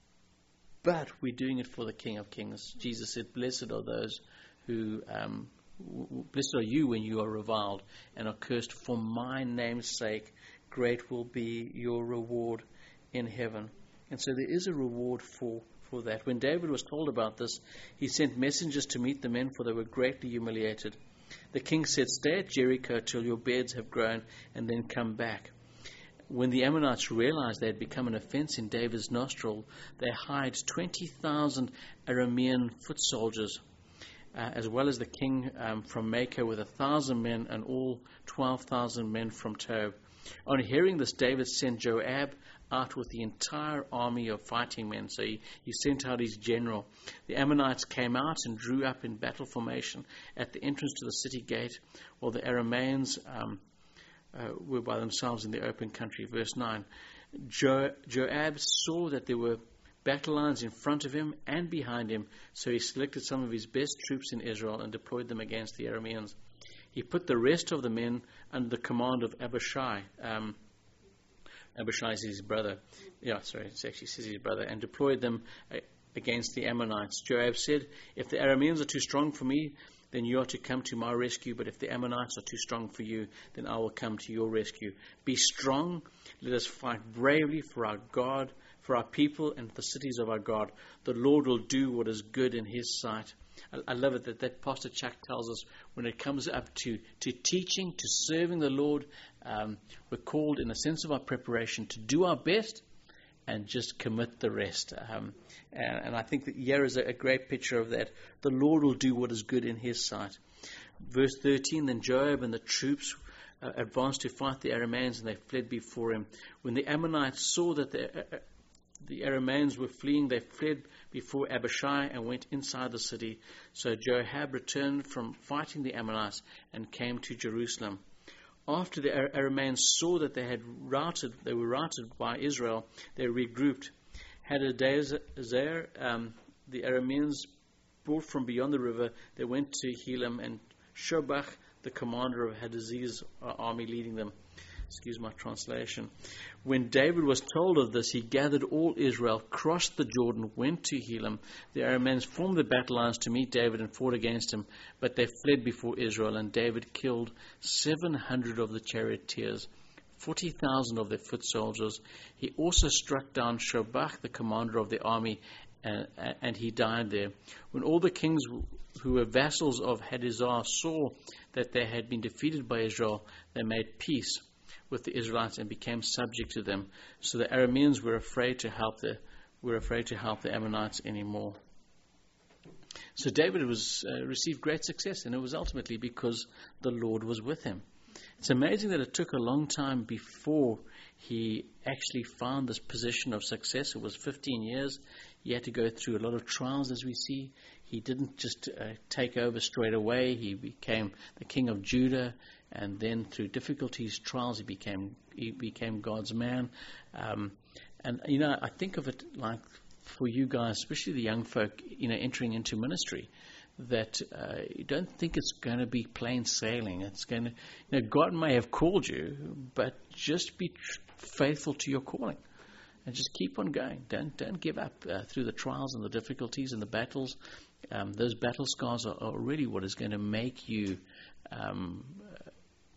but we're doing it for the King of Kings. Jesus said, "Blessed are those who um, w- blessed are you when you are reviled and are cursed for my name's sake. Great will be your reward in heaven." And so there is a reward for. For that. When David was told about this, he sent messengers to meet the men, for they were greatly humiliated. The king said, "Stay at Jericho till your beards have grown, and then come back." When the Ammonites realized they had become an offense in David's nostril, they hired twenty thousand Aramean foot soldiers, uh, as well as the king um, from Maacah with a thousand men, and all twelve thousand men from Tob. On hearing this, David sent Joab out with the entire army of fighting men. So he, he sent out his general. The Ammonites came out and drew up in battle formation at the entrance to the city gate, while the Arameans um, uh, were by themselves in the open country. Verse nine. Jo- Joab saw that there were battle lines in front of him and behind him, so he selected some of his best troops in Israel and deployed them against the Arameans. He put the rest of the men under the command of Abishai. Um, Abishai is his brother. Yeah, sorry, it actually says his brother. And deployed them uh, against the Ammonites. Joab said, "If the Arameans are too strong for me, then you are to come to my rescue. But if the Ammonites are too strong for you, then I will come to your rescue. Be strong. Let us fight bravely for our God, for our people, and the cities of our God. The Lord will do what is good in his sight." I, I love it that, that Pastor Chuck tells us when it comes up to, to teaching, to serving the Lord, um, we're called in a sense of our preparation to do our best and just commit the rest. Um, and, and I think that here is a, a great picture of that. The Lord will do what is good in his sight. Verse thirteen, then Joab and the troops uh, advanced to fight the Arameans, and they fled before him. When the Ammonites saw that the, uh, the Arameans were fleeing, they fled before Abishai and went inside the city. So Joab returned from fighting the Ammonites and came to Jerusalem. After the Arameans saw that they had routed, they were routed by Israel, they regrouped. Hadadezer, um, the Arameans brought from beyond the river, they went to Helam, and Shobach, the commander of Hadazezer's army, leading them. Excuse my translation. When David was told of this, he gathered all Israel, crossed the Jordan, went to Helam. The Arameans formed the battle lines to meet David and fought against him, but they fled before Israel, and David killed seven hundred of the charioteers, forty thousand of their foot soldiers. He also struck down Shobach, the commander of the army, and, and he died there. When all the kings who were vassals of Hadadezer saw that they had been defeated by Israel, they made peace with the Israelites and became subject to them. So the Arameans were afraid to help the were afraid to help the Ammonites anymore. So David was uh, received great success, and it was ultimately because the Lord was with him. It's amazing that it took a long time before he actually found this position of success. It was fifteen years. He had to go through a lot of trials, as we see. He didn't just uh, take over straight away. He became the king of Judah, and then through difficulties, trials, he became he became God's man. Um, and you know, I think of it like for you guys, especially the young folk, you know, entering into ministry, that uh, you don't think it's going to be plain sailing. It's going to, you know, God may have called you, but just be tr- faithful to your calling, and just keep on going. Don't don't give up uh, through the trials and the difficulties and the battles. Um, those battle scars are, are really what is going to make you, um, uh,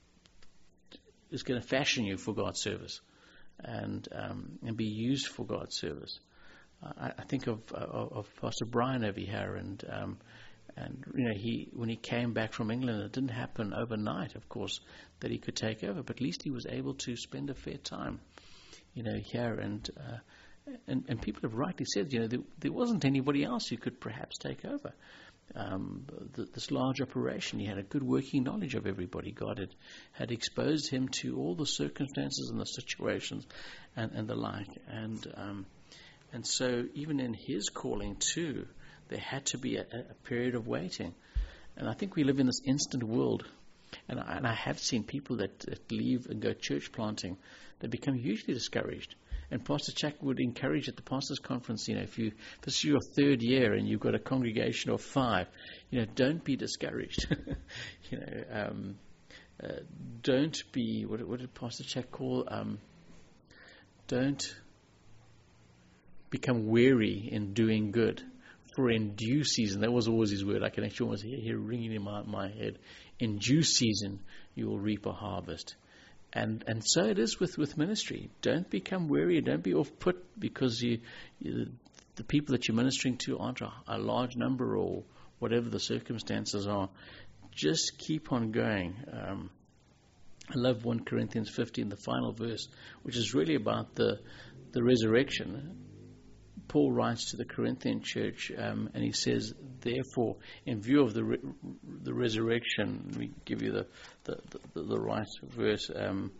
is going to fashion you for God's service, and um, and be used for God's service. I, I think of, of of Pastor Brian over here, and um, and you know, he when he came back from England, it didn't happen overnight, of course, that he could take over, but at least he was able to spend a fair time, you know, here. And uh, and, and people have rightly said, you know, there, there wasn't anybody else who could perhaps take over. um, th- this large operation. He had a good working knowledge of everybody. God had, had exposed him to all the circumstances and the situations and, and the like. And um, and so even in his calling too, there had to be a, a period of waiting. And I think we live in this instant world. And I, and I have seen people that, that leave and go church planting, they become hugely discouraged. And Pastor Chuck would encourage at the pastors' conference, you know, if you if this is your third year and you've got a congregation of five, you know, don't be discouraged. you know, um, uh, don't be, what, what did Pastor Chuck call? Um, don't become weary in doing good. For in due season, that was always his word. I can actually almost hear, hear ringing in my, my head. In due season, you will reap a harvest. And and so it is with, with ministry. Don't become weary. Don't be off put because you, you the people that you're ministering to aren't a, a large number or whatever the circumstances are. Just keep on going. Um, I love First Corinthians fifteen, the final verse, which is really about the the resurrection. Paul writes to the Corinthian church, um, and he says, therefore, in view of the re- the resurrection, let me give you the the, the, the right verse. Um,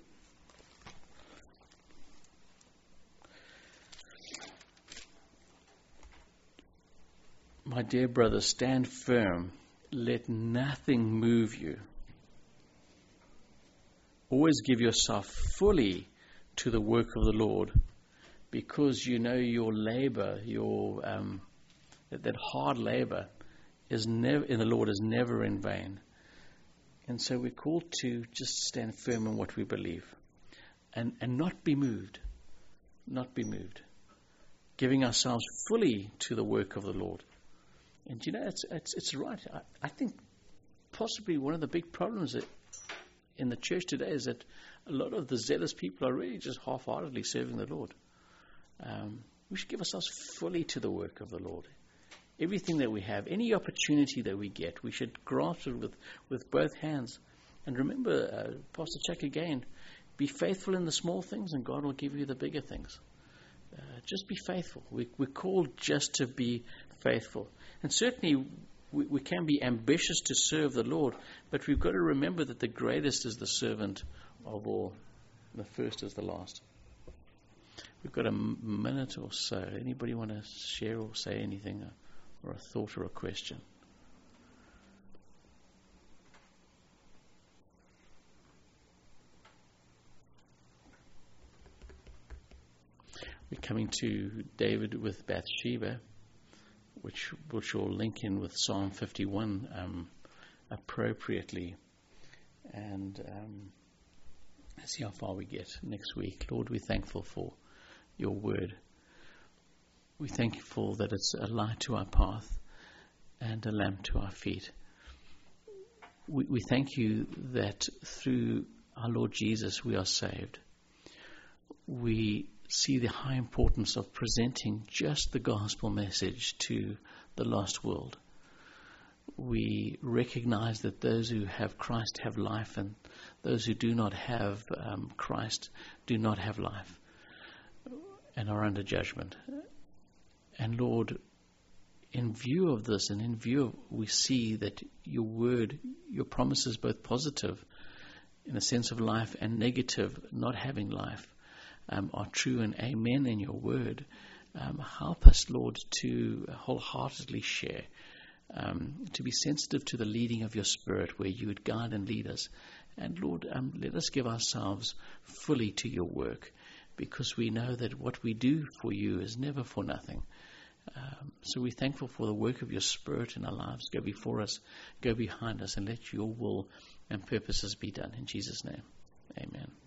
My dear brothers, stand firm. Let nothing move you. Always give yourself fully to the work of the Lord, because you know your labor, your um, that, that hard labor is never in the Lord is never in vain. And so we're called to just stand firm in what we believe, and and not be moved, not be moved, giving ourselves fully to the work of the Lord. And you know, it's it's it's right. I, I think possibly one of the big problems that in the church today is that a lot of the zealous people are really just half-heartedly serving the Lord. Um, we should give ourselves fully to the work of the Lord. Everything that we have, any opportunity that we get, we should grasp it with, with both hands. And remember, uh, Pastor Chuck again, be faithful in the small things and God will give you the bigger things. Uh, just be faithful. We, we're called just to be faithful. And certainly we, we can be ambitious to serve the Lord, but we've got to remember that the greatest is the servant of all. The first is the last. We've got a minute or so. Anybody want to share or say anything, or a thought or a question? We're coming to David with Bathsheba, which which will link in with Psalm fifty-one um, appropriately. And um, let's see how far we get next week. Lord, we're thankful for your word. We're thankful that it's a light to our path and a lamp to our feet. We, we thank you that through our Lord Jesus we are saved. We see the high importance of presenting just the gospel message to the lost world. We recognize that those who have Christ have life, and those who do not have um, Christ do not have life and are under judgment. And Lord, in view of this, and in view of, we see that your word, your promises, both positive in the sense of life and negative, not having life, um, are true and amen in your word. Um, help us, Lord, to wholeheartedly share, um, to be sensitive to the leading of your Spirit, where you would guide and lead us. And Lord, um, let us give ourselves fully to your work, because we know that what we do for you is never for nothing. Um, so we're thankful for the work of your Spirit in our lives. Go before us, go behind us, and let your will and purposes be done. In Jesus' name, amen.